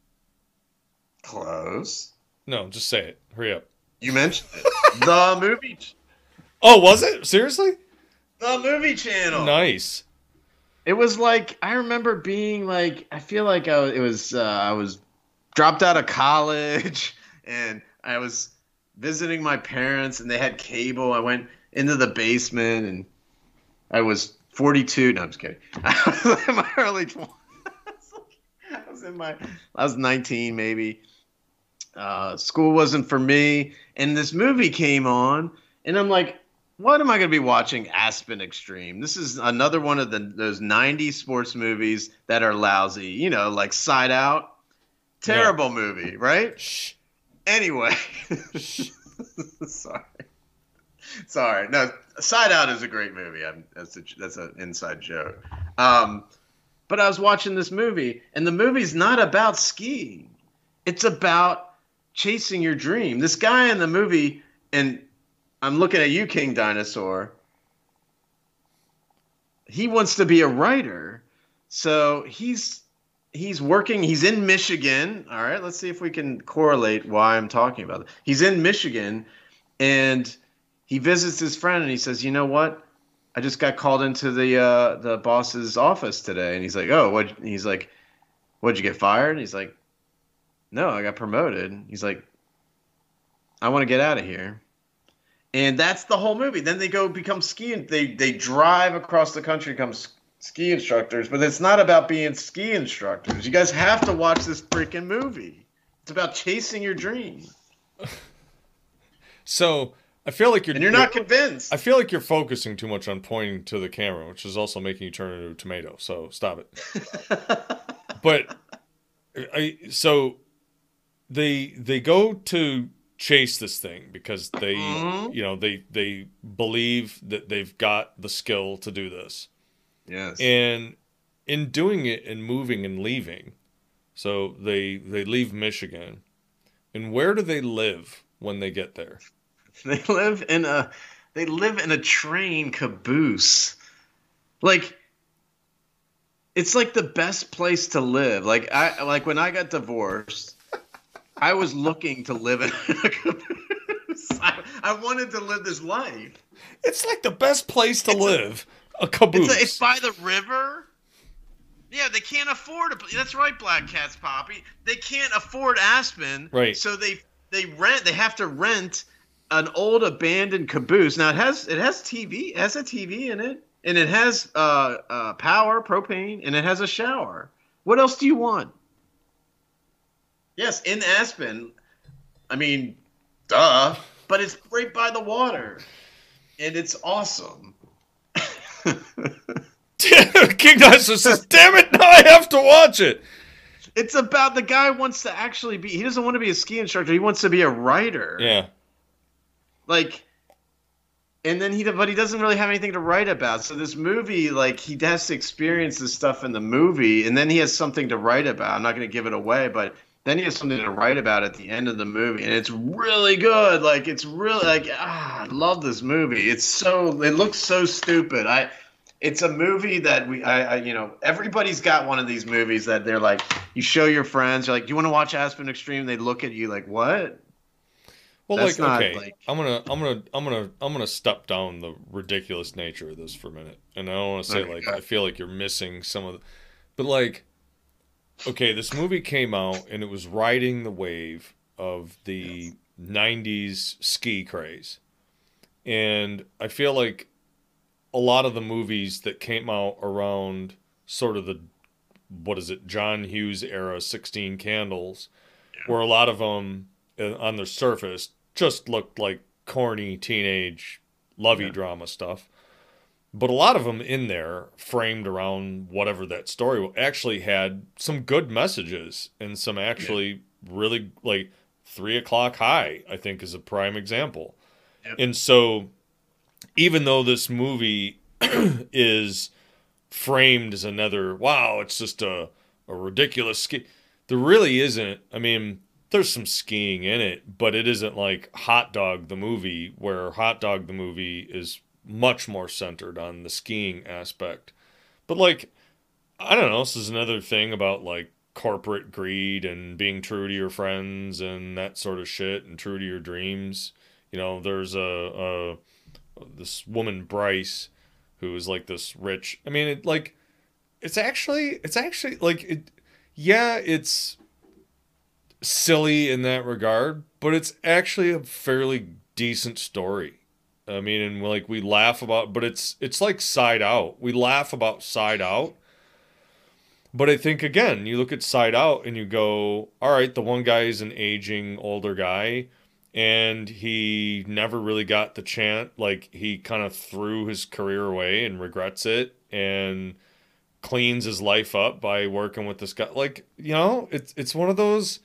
Close. No, just say it. Hurry up. You mentioned it. The movie. Oh, was it? Seriously? The movie channel. Nice. It was like I remember being like I feel like I was dropped out of college and I was visiting my parents and they had cable. I went into the basement and I was 42. No, I'm just kidding. I was in my early 20s. I was 19 maybe. School wasn't for me, and this movie came on, and I'm like, what am I going to be watching? Aspen Extreme. This is another one of those 90s sports movies that are lousy. You know, like Side Out. Terrible movie, right? Shh. Anyway. Sorry. No, Side Out is a great movie. That's an inside joke. But I was watching this movie, and the movie's not about skiing. It's about chasing your dream. This guy in the movie, and I'm looking at you, King Dinosaur. He wants to be a writer, so he's working. He's in Michigan. All right, let's see if we can correlate why I'm talking about it. He's in Michigan, and he visits his friend, and he says, "You know what? I just got called into the boss's office today." And he's like, "Oh, what?" He's like, "What'd you get fired?" And he's like, "No, I got promoted." He's like, "I want to get out of here." And that's the whole movie. Then they go become skiing. They drive across the country, become ski instructors. But it's not about being ski instructors. You guys have to watch this freaking movie. It's about chasing your dream. So I feel like you're not convinced. I feel like you're focusing too much on pointing to the camera, which is also making you turn into a tomato. So stop it. But so they go to chase this thing because they they believe that they've got the skill to do this. Yes. And in doing it and moving and leaving, so they leave Michigan. And where do they live when they get there? They live in a train caboose. Like it's like the best place to live. Like when I got divorced, I was looking to live in a caboose. I wanted to live this life. It's like the best place to live. A caboose. It's by the river. Yeah, they can't afford it. That's right, Black Cats Poppy. They can't afford Aspen. Right. So they rent. They have to rent an old abandoned caboose. Now it has TV. It has a TV in it, and it has power, propane, and it has a shower. What else do you want? Yes, in Aspen. I mean, duh. But it's right by the water, and it's awesome. King Dinosaur says, "Damn it! Now I have to watch it." It's about the guy wants to actually be. He doesn't want to be a ski instructor. He wants to be a writer. Yeah. Like, and then but he doesn't really have anything to write about. So this movie, like, he has to experience this stuff in the movie, and then he has something to write about. I'm not going to give it away, but then he has something to write about at the end of the movie, and it's really good. Like, it's really like, I love this movie. It looks so stupid. It's a movie that everybody's got one of these movies that they're like, you show your friends, you're like, do you want to watch Aspen Extreme? They look at you like, what? Well, that's okay. I'm gonna step down the ridiculous nature of this for a minute, and I don't want to say I feel like you're missing some of the, but like, okay, this movie came out and it was riding the wave of the '90s ski craze, and I feel like a lot of the movies that came out around sort of the, what is it, John Hughes era, 16 Candles, where a lot of them on their surface just looked like corny teenage lovey drama stuff. But a lot of them in there, framed around whatever that story, actually had some good messages and some actually really, like, 3 O'Clock High, I think, is a prime example. Yep. And so, even though this movie is framed as another, wow, it's just a ridiculous ski, there really isn't. I mean, there's some skiing in it, but it isn't like Hot Dog the movie, where Hot Dog the movie is much more centered on the skiing aspect. But, like, I don't know, this is another thing about, like, corporate greed and being true to your friends and that sort of shit, and true to your dreams. You know, there's this woman, Bryce, who is like this rich, I mean, it's actually like, it's silly in that regard, but it's actually a fairly decent story. I mean, and like, we laugh about, but it's like Side Out. We laugh about Side Out. But I think, again, you look at Side Out and you go, all right, the one guy is an aging older guy, and he never really got the chance. Like, he kind of threw his career away and regrets it and cleans his life up by working with this guy. Like, you know, it's one of those,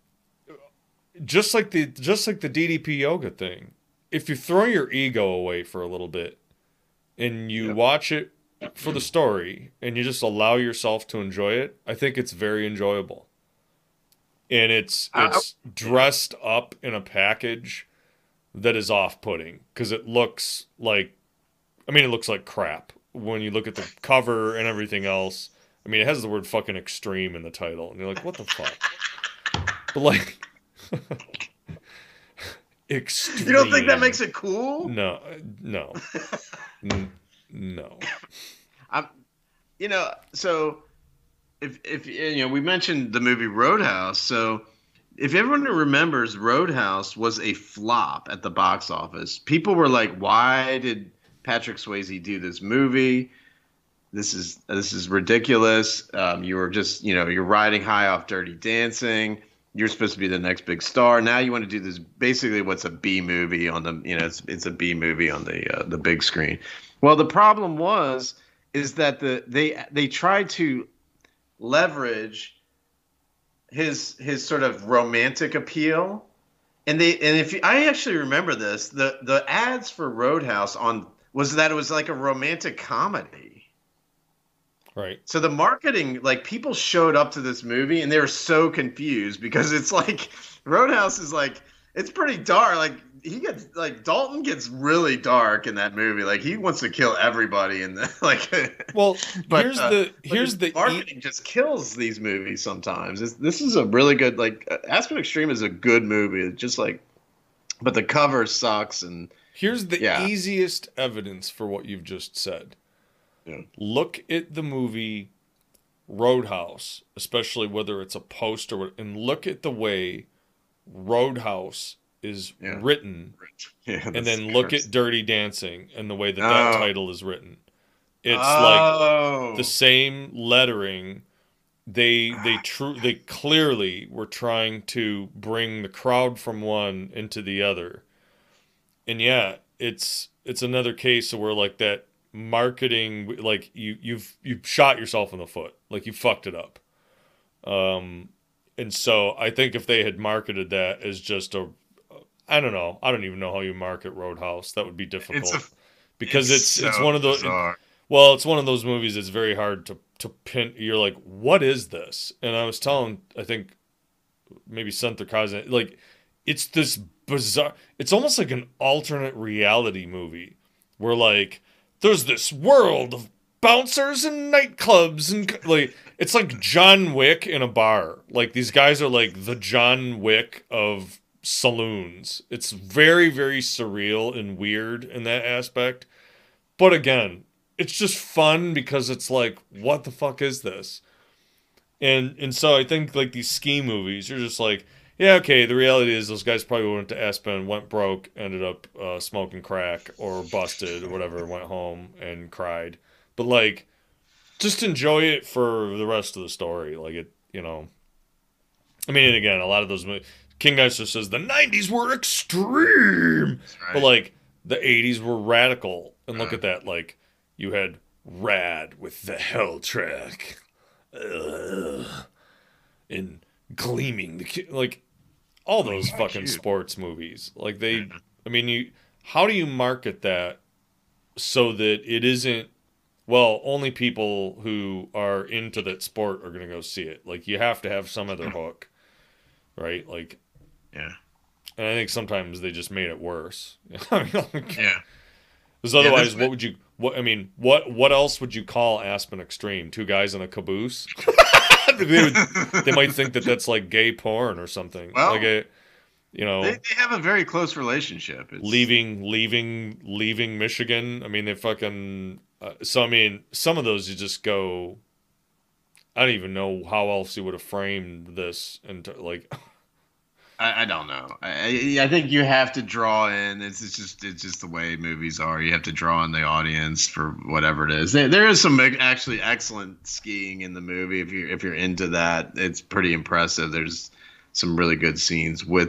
just like the DDP yoga thing. If you throw your ego away for a little bit and you watch it for the story and you just allow yourself to enjoy it, I think it's very enjoyable. And it's dressed up in a package that is off-putting, because it looks like, I mean, it looks like crap when you look at the cover and everything else. I mean, it has the word fucking extreme in the title, and you're like, what the fuck? But, like, extreme. You don't think that makes it cool? No. No. You know, so if you know, we mentioned the movie Roadhouse. So if everyone remembers, Roadhouse was a flop at the box office. People were like, why did Patrick Swayze do this movie? This is ridiculous. You were just, you know, you're riding high off Dirty Dancing. You're supposed to be the next big star. Now you want to do this, basically what's a B movie on the, you know, it's a B movie on the big screen. Well, the problem is that they tried to leverage his sort of romantic appeal, and I actually remember this, the ads for Roadhouse was that it was like a romantic comedy. Right. So the marketing, like, people showed up to this movie and they were so confused, because it's like Roadhouse is like, it's pretty dark. Like, Dalton gets really dark in that movie. Like, he wants to kill everybody in the, like. Well, here's the marketing just kills these movies sometimes. This is a really good, like, Aspen Extreme is a good movie. It's just like, but the cover sucks. And here's the easiest evidence for what you've just said. Yeah. Look at the movie Roadhouse, especially whether it's a poster, and look at the way Roadhouse is written, and then look at Dirty Dancing and the way that title is written. It's like the same lettering. They clearly were trying to bring the crowd from one into the other, and it's another case where, like, that marketing, like, you've shot yourself in the foot, like, you fucked it up. And so I think if they had marketed that as just I don't know, I don't even know how you market Roadhouse. That would be difficult, because it's one of those. It's one of those movies that's very hard to pin. You're like, what is this? And I was telling, I think maybe Santa Kazen, like, it's this bizarre. It's almost like an alternate reality movie where, like, there's this world of bouncers and nightclubs, and, like, it's like John Wick in a bar. Like, these guys are like the John Wick of saloons. It's very, very surreal and weird in that aspect. But again, it's just fun because it's like, what the fuck is this? And so I think, like, these ski movies, you're just like, Yeah, okay, the reality is those guys probably went to Aspen, went broke, ended up smoking crack or busted or whatever, went home and cried. But, like, just enjoy it for the rest of the story. Like, it, you know. I mean, and again, a lot of those movies, King Geister says the 90s were extreme. Right. But, like, the 80s were radical. And look at that. Like, you had Rad with the Hell track. And Gleaming. Like, all those fucking sports movies. Like, they, I mean, how do you market that so that it isn't, well, only people who are into that sport are going to go see it. Like, you have to have some other hook, right? Like, yeah. And I think sometimes they just made it worse. I mean, like, yeah. Because otherwise, what else would you call Aspen Extreme? Two guys in a caboose? They might think that that's like gay porn or something. Well, like they have a very close relationship. It's... Leaving Michigan. I mean, they fucking. So I mean, some of those you just go. I don't even know how else you would have framed this into like. I don't know. I think you have to draw in. It's just the way movies are. You have to draw in the audience for whatever it is. There is some actually excellent skiing in the movie. If you're into that, it's pretty impressive. There's some really good scenes with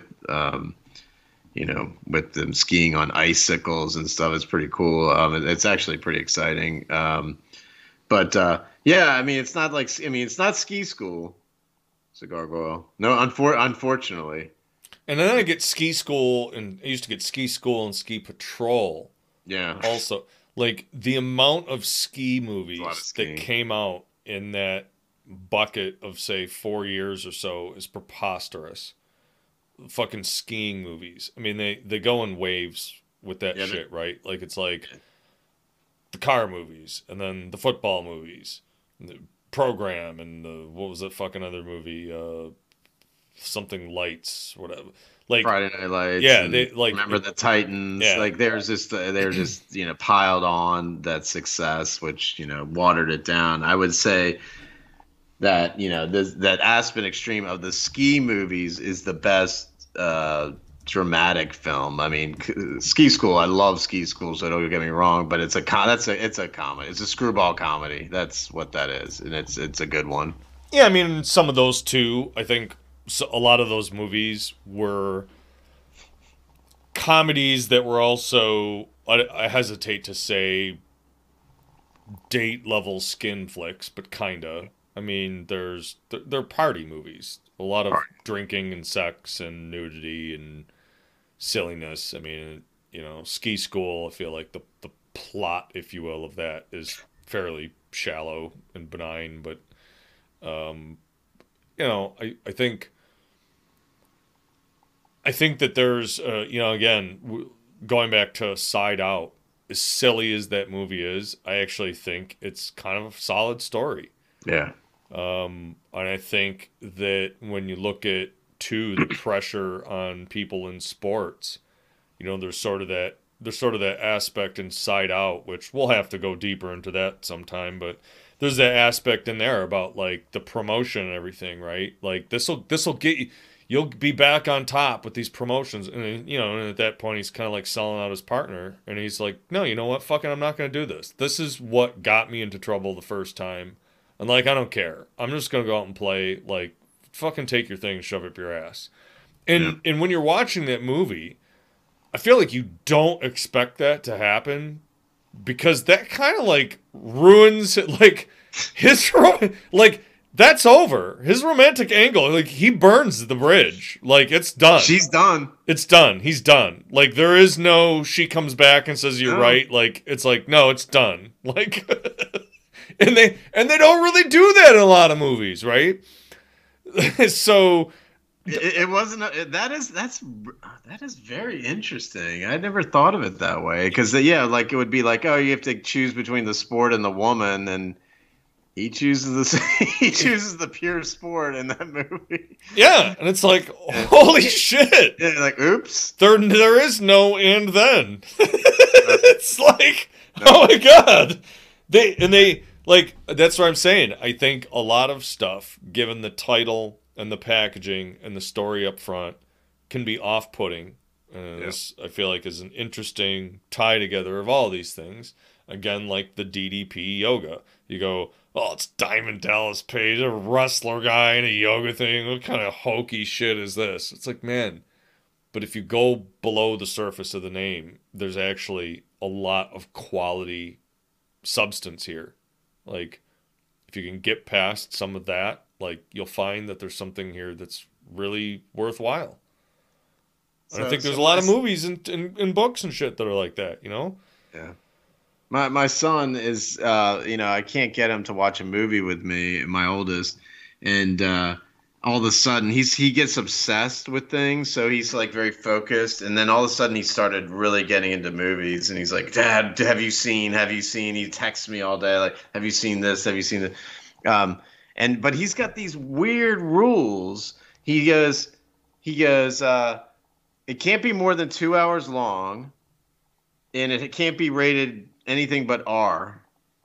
with them skiing on icicles and stuff. It's pretty cool. It's actually pretty exciting. But I mean, it's not like it's not ski school. It's a gargoyle. No, unfortunately. And then I get ski school, and I used to get ski school and ski patrol. Yeah. Also, like the amount of ski movies that came out in that bucket of say 4 years or so is preposterous. Fucking skiing movies. I mean, they go in waves with that shit, right? Like it's like the car movies, and then the football movies, and the Program, and the what was that fucking other movie? Something Lights, whatever. Like Friday Night Lights. Yeah, they like Remember the Titans. Yeah. Like they're just piled on that success, which watered it down. I would say that that Aspen Extreme of the ski movies is the best dramatic film. I mean, Ski School. I love Ski School, so don't get me wrong, but it's a comedy. It's a screwball comedy. That's what that is, and it's a good one. Yeah, I mean, some of those too. I think a lot of those movies were comedies that were also, I hesitate to say, date level skin flicks, but kinda. I mean, they're party movies. A lot of drinking and sex and nudity and silliness. I mean, Ski School, I feel like the plot, if you will, of that is fairly shallow and benign, but I think that there's again, going back to Side Out, as silly as that movie is, I actually think it's kind of a solid story. Yeah. And I think that when you look at the pressure on people in sports, there's sort of that aspect in Side Out, which we'll have to go deeper into that sometime, but there's that aspect in there about like the promotion and everything, right? Like this'll get you, you'll be back on top with these promotions, and and at that point he's kind of like selling out his partner, and he's like, no, you know what, fucking, I'm not gonna do this. This is what got me into trouble the first time. And, like, I don't care. I'm just going to go out and play. Like, fucking take your thing and shove it up your ass. And when you're watching that movie, I feel like you don't expect that to happen. Because that kind of, like, ruins, like, that's over. His romantic angle, like, he burns the bridge. Like, it's done. She's done. It's done. He's done. Like, there is no, she comes back and says, you're right. Like, it's like, no, it's done. Like... And they don't really do that in a lot of movies, right? So it wasn't that is very interesting. I never thought of it that way, because like it would be like, oh, you have to choose between the sport and the woman, and he chooses the pure sport in that movie. Yeah, and it's like, holy shit! Yeah, like, oops. There is no and then. It's like, oh my god, they. Like, that's what I'm saying. I think a lot of stuff, given the title and the packaging and the story up front can be off-putting. This, I feel like, is an interesting tie together of all these things. Again, like the DDP yoga. You go, oh, it's Diamond Dallas Page, a wrestler guy in a yoga thing. What kind of hokey shit is this? It's like, man. But if you go below the surface of the name, there's actually a lot of quality substance here. Like, if you can get past some of that, like, you'll find that there's something here that's really worthwhile. And I think there's a lot of movies and books and shit that are like that, you know? Yeah. My son is, I can't get him to watch a movie with me, my oldest, and all of a sudden he gets obsessed with things, so he's like very focused, and then all of a sudden he started really getting into movies, and he's like, Dad, have you seen? He texts me all day like, have you seen this? Have you seen that? But he's got these weird rules. He goes, it can't be more than 2 hours long, and it can't be rated anything but R.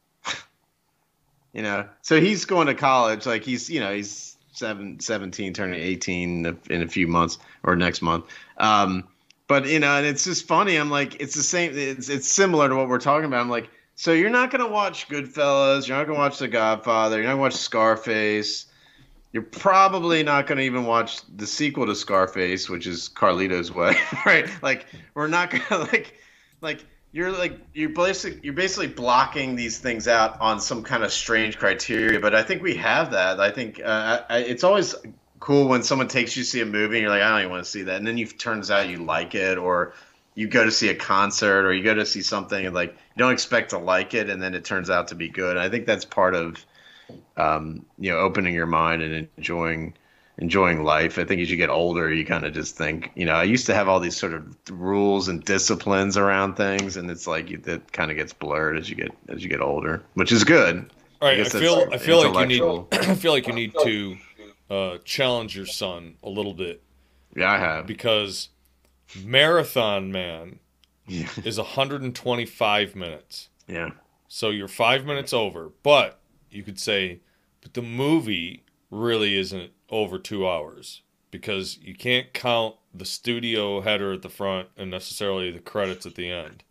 So he's going to college. Like he's 17, turning 18 in a few months or next month. But and it's just funny. I'm like, it's the same. It's similar to what we're talking about. I'm like, so you're not going to watch Goodfellas. You're not going to watch The Godfather. You're not going to watch Scarface. You're probably not going to even watch the sequel to Scarface, which is Carlito's Way, right? Like, we're not going to you're basically blocking these things out on some kind of strange criteria. But I think we have that. I think it's always cool when someone takes you to see a movie and you're like, I don't even want to see that, and then turns out you like it, or you go to see a concert, or you go to see something and like you don't expect to like it, and then it turns out to be good. And I think that's part of opening your mind and enjoying life. I think as you get older, you kind of just think, I used to have all these sort of rules and disciplines around things, and it's like that kind of gets blurred as you get older, which is good. All right, I feel like you need to challenge your son a little bit. Yeah, I have, because Marathon Man is 125 minutes. Yeah. So you're 5 minutes over, but you could say, but the movie really isn't over 2 hours, because you can't count the studio header at the front and necessarily the credits at the end.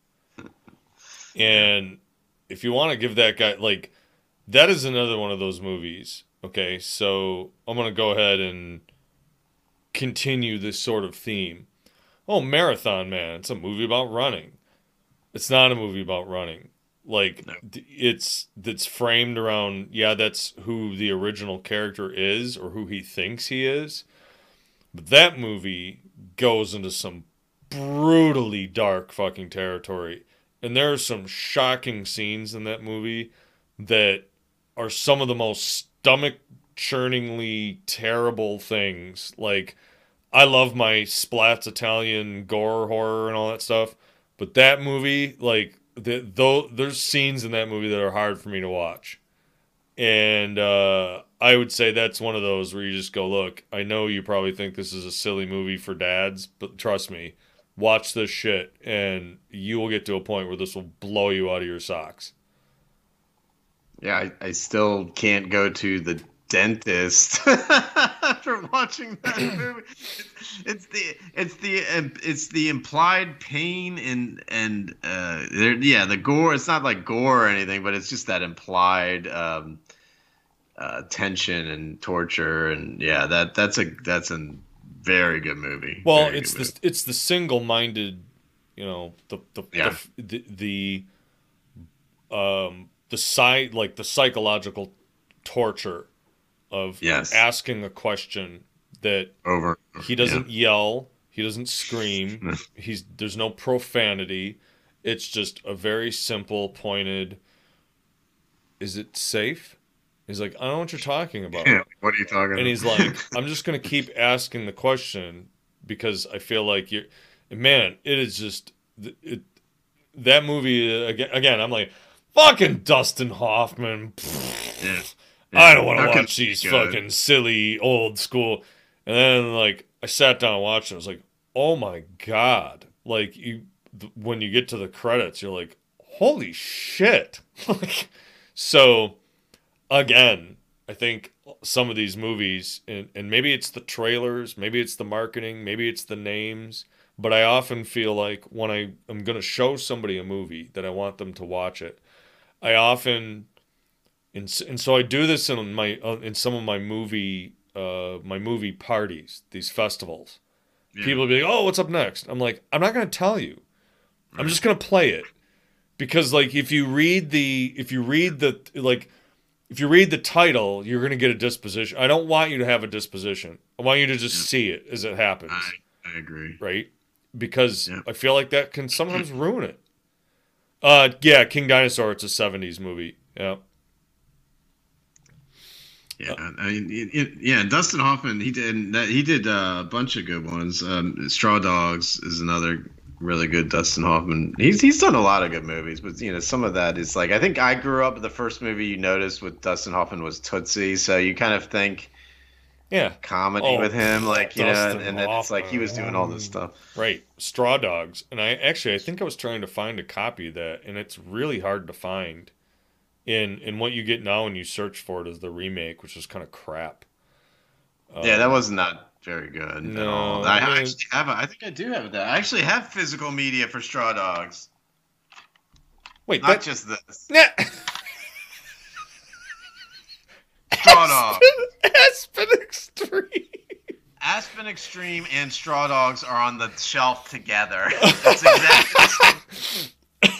And if you want to give that guy, like, that is another one of those movies. Okay, so I'm going to go ahead and continue this sort of theme. Oh, Marathon Man, it's a movie about running. It's not a movie about running. Like, no. It's framed around, that's who the original character is, or who he thinks he is. But that movie goes into some brutally dark fucking territory. And there are some shocking scenes in that movie that are some of the most stomach-churningly terrible things. Like, I love my splats Italian gore horror and all that stuff. But that movie, like, there's scenes in that movie that are hard for me to watch. And I would say that's one of those where you just go, look, I know you probably think this is a silly movie for dads, but trust me, watch this shit, and you will get to a point where this will blow you out of your socks. Yeah, I still can't go to the dentist after watching that movie. It's the implied pain and the gore. It's not like gore or anything, but it's just that implied tension and torture, and that's a very good movie. Well, it's the single-minded, the psychological torture of asking a question that he doesn't yell, he doesn't scream, there's no profanity. It's just a very simple, pointed, is it safe? He's like, I don't know what you're talking about. Yeah, what are you talking about? And he's like, I'm just going to keep asking the question because I feel like it is just, that movie, again, I'm like, fucking Dustin Hoffman. Yeah. I don't want to watch these fucking silly old school. And then, like, I sat down and watched it. I was like, oh my God. Like, when you get to the credits, you're like, holy shit. So, again, I think some of these movies, and maybe it's the trailers, maybe it's the marketing, maybe it's the names, but I often feel like when I'm going to show somebody a movie that I want them to watch it, I often, and so I do this in in some of my movie parties, these festivals. Yeah. People will be like, "Oh, what's up next?" I'm like, "I'm not going to tell you. I'm just going to play it." Because like if you read the title, you're going to get a disposition. I don't want you to have a disposition. I want you to just see it as it happens. I agree. Right? Because Yeah. I feel like that can sometimes ruin it. Yeah, King Dinosaur, it's a 70s movie. Yeah. Yeah, I mean, yeah. Dustin Hoffman, he did a bunch of good ones. Straw Dogs is another really good Dustin Hoffman. He's done a lot of good movies, but some of that is like I think I grew up. The first movie you noticed with Dustin Hoffman was Tootsie, so you kind of think comedy with him, like and then it's like he was doing all this stuff. Right, Straw Dogs, and I think I was trying to find a copy of that, and it's really hard to find. In what you get now when you search for it is the remake, which is kind of crap. Yeah, that was not very good no, at all. I actually have. I think I do have that. I actually have physical media for Straw Dogs. Wait, not just this. Yeah. Straw Dogs. Aspen Extreme. Aspen Extreme and Straw Dogs are on the shelf together. That's exactly the same.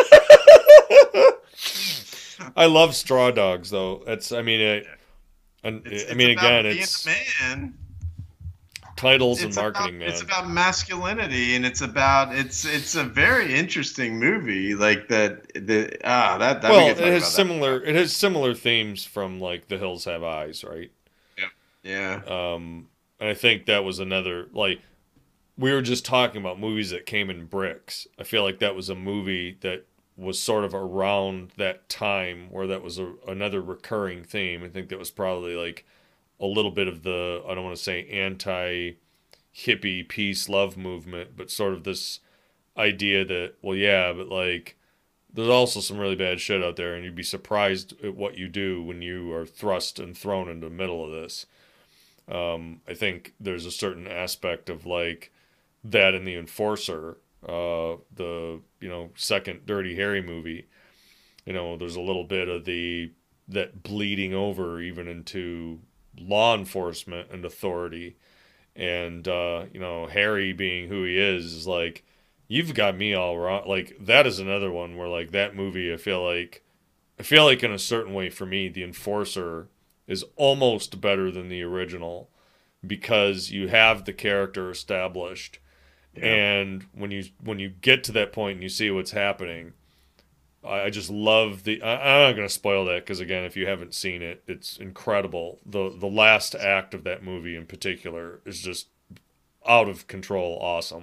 I love Straw Dogs, though. I mean, again, it's man. Titles and marketing, man. It's about masculinity, and it's a very interesting movie. Like that. Well, it has similar themes from like The Hills Have Eyes, right? Yeah. And I think that was another like we were just talking about movies that came in bricks. I feel like that was a movie that was sort of around that time where that was another recurring theme. I think that was probably like a little bit of the, I don't want to say anti-hippie peace love movement, but sort of this idea that, well, yeah, but like there's also some really bad shit out there and you'd be surprised at what you do when you are thrust and thrown into the middle of this. I think there's a certain aspect of like that in The Enforcer, the second Dirty Harry movie. There's a little bit of that bleeding over even into law enforcement and authority, and Harry being who he is like, you've got me all wrong. Like that is another one where like that movie, I feel like in a certain way for me, The Enforcer is almost better than the original because you have the character established. Yeah. And when you get to that point and you see what's happening, I just love I'm not going to spoil that because again, if you haven't seen it, it's incredible. The last act of that movie in particular is just out of control, awesome.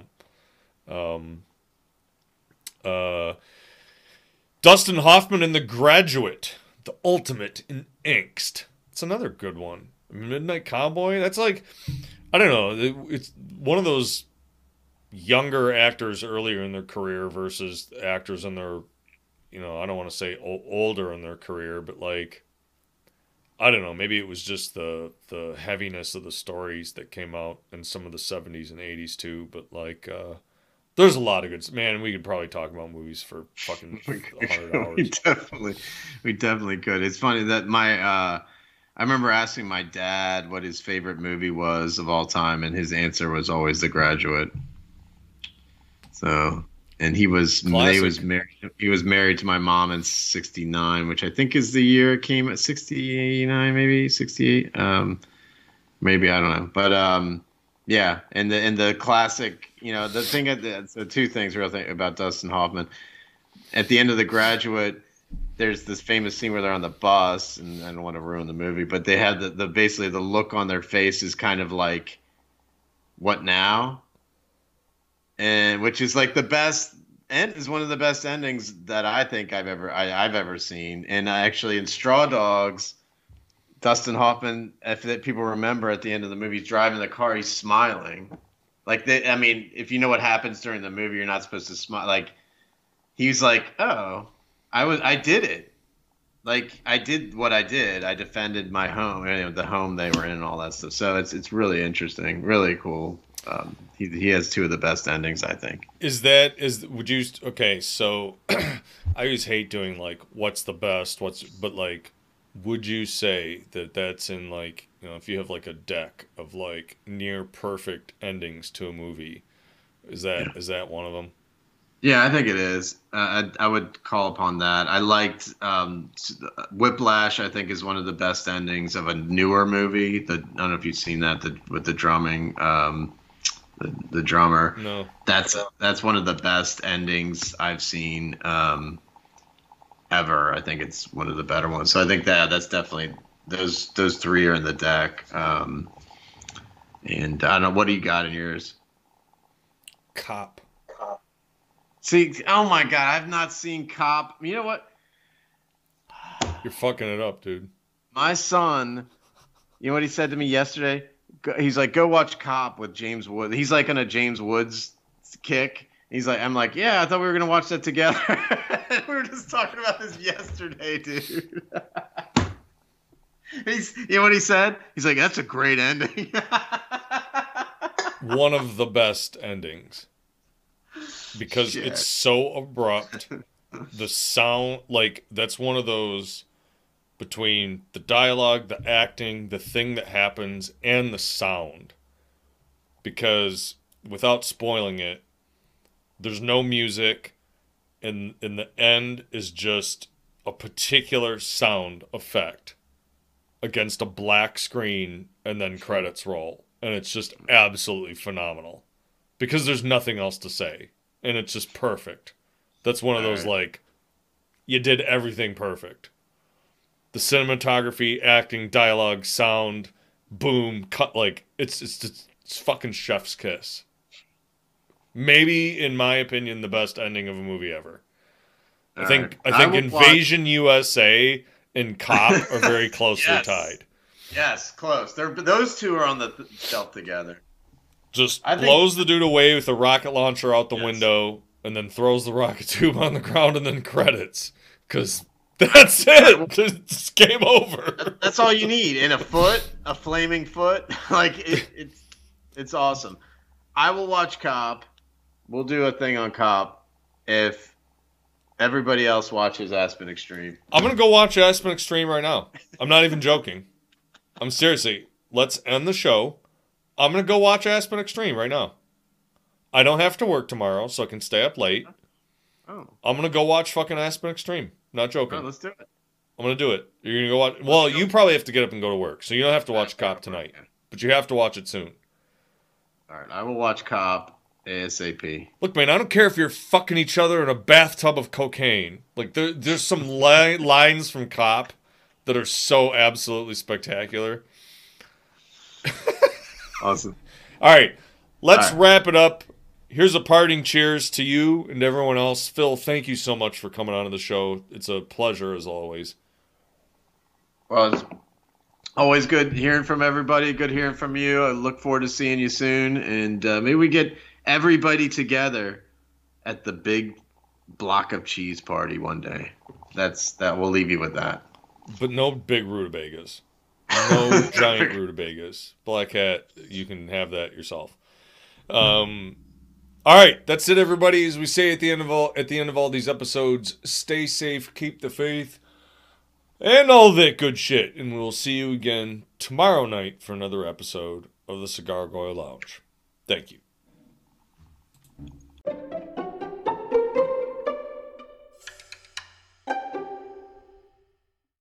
Dustin Hoffman in The Graduate, the ultimate in angst. It's another good one. Midnight Cowboy. That's like, I don't know. It's one of those younger actors earlier in their career versus actors in their, I don't want to say older in their career, but like, I don't know, maybe it was just the heaviness of the stories that came out in some of the 70s and 80s too, but like, there's a lot of good, man, we could probably talk about movies for fucking 100 hours. We definitely could. It's funny that I remember asking my dad what his favorite movie was of all time, and his answer was always The Graduate. So, and he was married to my mom in '69, which I think is the year it came at 69, maybe 68. Maybe I don't know, but yeah. And the classic, the thing, the two things real thing about Dustin Hoffman at the end of The Graduate. There's this famous scene where they're on the bus, and I don't want to ruin the movie, but they had the basically the look on their face is kind of like, what now? And which is like the best and is one of the best endings that I think I've ever seen. And actually in Straw Dogs, Dustin Hoffman, if people remember at the end of the movie, he's driving the car, he's smiling. Like if you know what happens during the movie, you're not supposed to smile. Like he's like, oh. I did it. like I did what I did. I defended my home, the home they were in, and all that stuff. So it's really interesting, really cool. He has two of the best endings, I think. Would you okay? So I always hate doing like what's the best, but like, would you say that that's in like if you have like a deck of like near perfect endings to a movie, is that one of them? Yeah, I think it is. I would call upon that. I liked Whiplash. I think is one of the best endings of a newer movie. I don't know if you've seen that with the drumming, the drummer. No. That's one of the best endings I've seen ever. I think it's one of the better ones. So I think that's definitely those three are in the deck. And I don't know, what do you got in yours? Cop. See, oh my God, I've not seen Cop. You know what? You're fucking it up, dude. My son, you know what he said to me yesterday? He's like, go watch Cop with James Woods. He's like on a James Woods kick. I'm like, yeah, I thought we were going to watch that together. We were just talking about this yesterday, dude. You know what he said? He's like, that's a great ending. One of the best endings. Because Shit. it's so abrupt. The sound, like, that's one of those between the dialogue, the acting, the thing that happens, and the sound. Because without spoiling it, there's no music, and in the end is just a particular sound effect against a black screen, and then credits roll. And it's just absolutely phenomenal. Because there's nothing else to say. And it's just perfect. That's one of those, like, you did everything perfect. The cinematography, acting, dialogue, sound, boom, cut, like, it's fucking chef's kiss. Maybe, in my opinion, the best ending of a movie ever. I think Invasion USA and Cop are very closely tied. Yes, close. Those two are on the shelf together. Just blows the dude away with a rocket launcher out the window, and then throws the rocket tube on the ground, and then credits. Because that's it. It's game over. That's all you need. In a flaming foot. Like, it's awesome. I will watch Cop. We'll do a thing on Cop if everybody else watches Aspen Extreme. I'm going to go watch Aspen Extreme right now. I'm not even joking. I'm seriously. Let's end the show. I'm going to go watch Aspen Extreme right now. I don't have to work tomorrow, so I can stay up late. Oh. I'm going to go watch fucking Aspen Extreme. Not joking. Oh, let's do it. I'm going to do it. You're going to go watch... Well, you probably have to get up and go to work, so you don't have to watch Cop tonight. But you have to watch it soon. All right, I will watch Cop ASAP. Look, man, I don't care if you're fucking each other in a bathtub of cocaine. Like, there's some lines from Cop that are so absolutely spectacular. Awesome. All right, let's wrap it up. Here's a parting cheers to you and everyone else. Phil, thank you so much for coming on to the show. It's a pleasure, as always. Well, it's always good hearing from everybody. Good hearing from you. I look forward to seeing you soon. And maybe we get everybody together at the big block of cheese party one day. That we'll leave you with that. But no big rutabagas. No giant rutabagas. Black Hat, you can have that yourself. All right, that's it, everybody. As we say at the end of all these episodes, stay safe, keep the faith, and all that good shit. And we'll see you again tomorrow night for another episode of the Cigar Goy Lounge. Thank you.